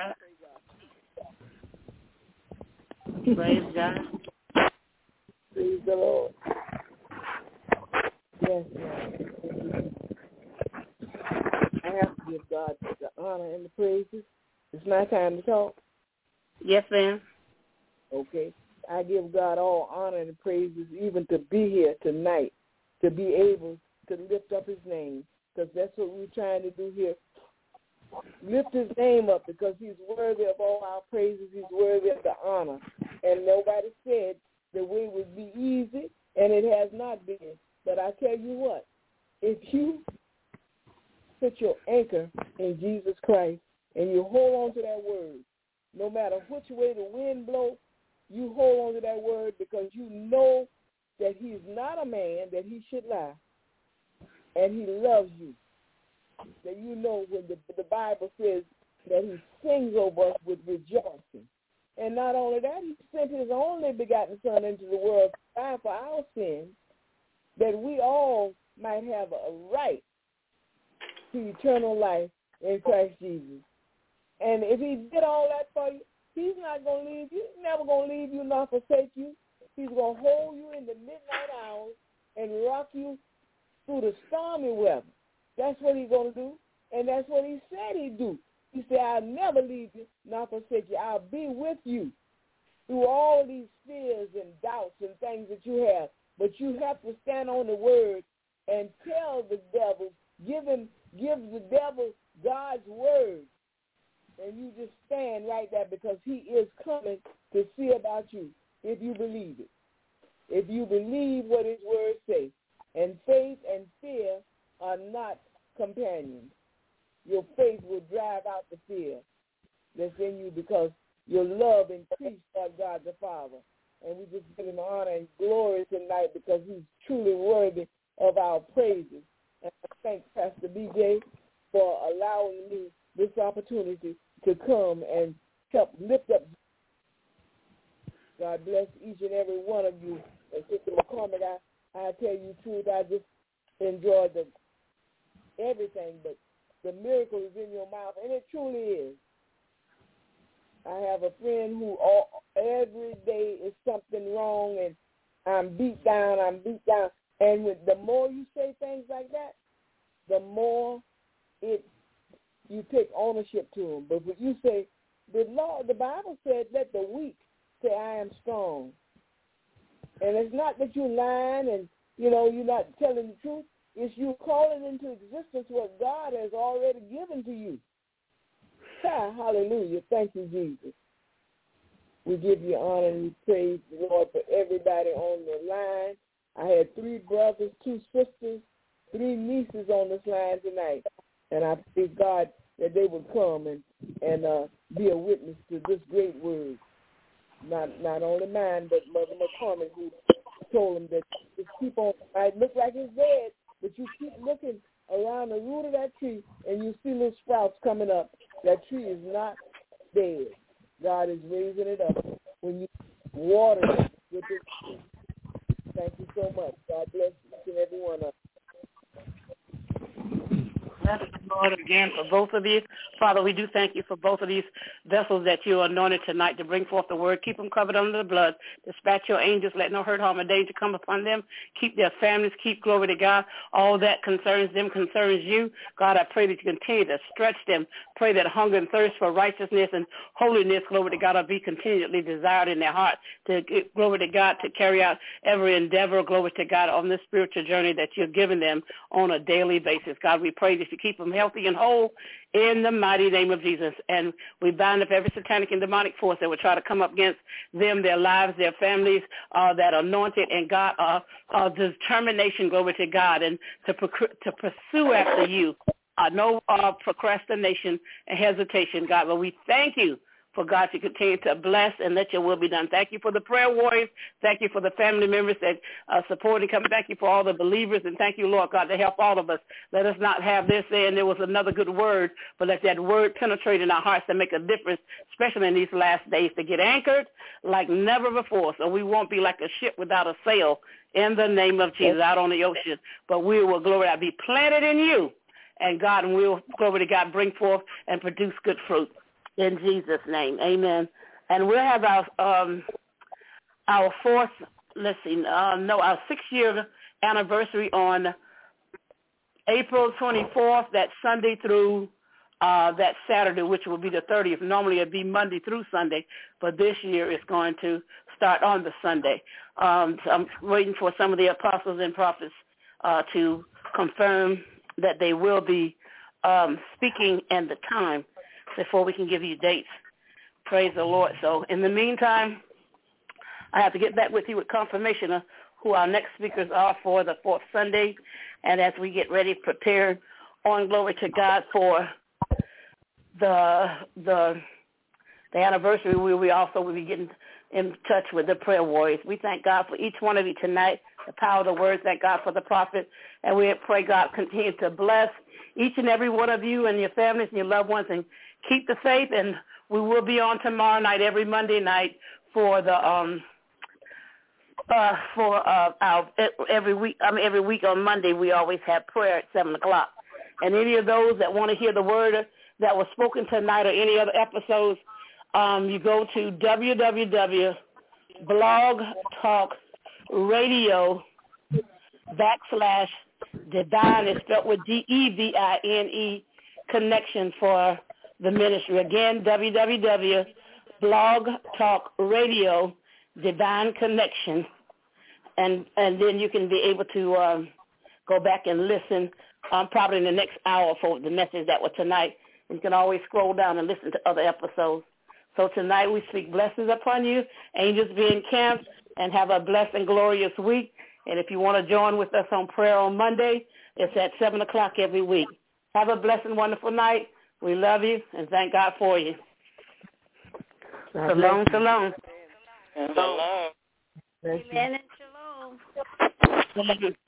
Praise God. Praise the Lord. Yes, Lord. I have to give God the honor and the praises. It's my time to talk. Yes, ma'am. Okay. I give God all honor and praises, even to be here tonight, to be able to lift up his name, because that's what we're trying to do here. Lift his name up, because he's worthy of all our praises. He's worthy of the honor. And nobody said the way would be easy, and it has not been. But I tell you what, if you put your anchor in Jesus Christ and you hold on to that word, no matter which way the wind blows, you hold on to that word, because you know that he's not a man that he should lie, and he loves you. That you know when the, the Bible says that he sings over us with rejoicing. And not only that, he sent his only begotten Son into the world to die for our sins, that we all might have a right to eternal life in Christ Jesus. And if he did all that for you, he's not going to leave you. He's never going to leave you nor forsake you. He's going to hold you in the midnight hours and rock you through the stormy weather. That's what he's going to do, and that's what he said he'd do. He said, I'll never leave you, not forsake you. I'll be with you through all these fears and doubts and things that you have. But you have to stand on the word and tell the devil, give him, give the devil God's word. And you just stand right there because he is coming to see about you if you believe it. If you believe what his words say. And faith and fear are not companions. Your faith will drive out the fear that's in you because your love increased by God the Father. And we just give him honor and glory tonight because he's truly worthy of our praises. And I thank Pastor B J for allowing me this opportunity to come and help lift up. God bless each and every one of you. And Sister McCormick, I, I tell you the truth, I just enjoyed the everything, but the miracle is in your mouth, and it truly is. I have a friend who all, every day is something wrong, and I'm beat down, I'm beat down. And with, the more you say things like that, the more it you take ownership to them. But when you say, the Lord, the Bible said, let the weak say, I am strong. And it's not that you're lying and, you know, you're not telling the truth. It's you calling into existence what God has already given to you. Ah, hallelujah. Thank you, Jesus. We give you honor and we praise the Lord for everybody on the line. I had three brothers, two sisters, three nieces on this line tonight. And I praise God that they would come and, and uh, be a witness to this great word. Not not only mine, but Mother McCormick, who told them that just keep on, it look like it's dead, but you keep looking around the root of that tree and you see little sprouts coming up. That tree is not dead. God is raising it up when you water it with this. Thank you so much. God bless each and every one of you. Bless the Lord again for both of you. Father, we do thank you for both of these vessels that you anointed tonight to bring forth the word. Keep them covered under the blood. Dispatch your angels. Let no hurt, harm, or danger come upon them. Keep their families. Keep, glory to God. All that concerns them concerns you. God, I pray that you continue to stretch them. Pray that hunger and thirst for righteousness and holiness, glory to God, will be continually desired in their heart. To glory to God, to carry out every endeavor, glory to God, on this spiritual journey that you're giving them on a daily basis. God, we pray that you keep them healthy and whole in the mighty name of Jesus. And we bind up every satanic and demonic force that would try to come up against them, their lives, their families, uh, that anointed and God, uh, uh, determination, glory to God, and to, proc- to pursue after you. Uh, no uh, procrastination and hesitation, God. But we thank you for God to continue to bless and let your will be done. Thank you for the prayer warriors. Thank you for the family members that uh, support and come. Thank you for all the believers. And thank you, Lord God, to help all of us. Let us not have this saying there was another good word, but let that word penetrate in our hearts to make a difference, especially in these last days, to get anchored like never before. So we won't be like a ship without a sail in the name of Jesus out on the ocean. But we will, glory, be planted in you. And God, and we'll, glory to God, bring forth and produce good fruit. In Jesus' name, amen. And we'll have our um, our fourth, let's see, uh, no, our six-year anniversary on April twenty-fourth, that Sunday through uh, that Saturday, which will be the thirtieth. Normally it would be Monday through Sunday, but this year it's going to start on the Sunday. Um, so I'm waiting for some of the apostles and prophets uh, to confirm that they will be um, speaking and the time before we can give you dates. Praise the Lord. So in the meantime, I have to get back with you with confirmation of who our next speakers are for the fourth Sunday. And as we get ready, prepared on glory to God for the the the anniversary, we, we also will be getting in touch with the prayer warriors. We thank God for each one of you tonight, the power of the words, thank God for the prophet, and we pray God continue to bless each and every one of you and your families and your loved ones, and keep the faith. And we will be on tomorrow night, every Monday night, for the um uh for uh our every week. I mean every week on Monday we always have prayer at seven o'clock. And any of those that want to hear the word that was spoken tonight or any other episodes, um, you go to w w w dot blog talk radio backslash divine is spelled with D E V I N E connection for the ministry. Again, w w w dot blog talk radio divine connection. And and then you can be able to um, go back and listen um, probably in the next hour for the message that was tonight. You can always scroll down and listen to other episodes. So tonight we speak blessings upon you. Angels be encamped, and have a blessed and glorious week. And if you want to join with us on prayer on Monday, it's at seven o'clock every week. Have a blessed and wonderful night. We love you and thank God for you. Shalom, shalom. Shalom. Amen and shalom.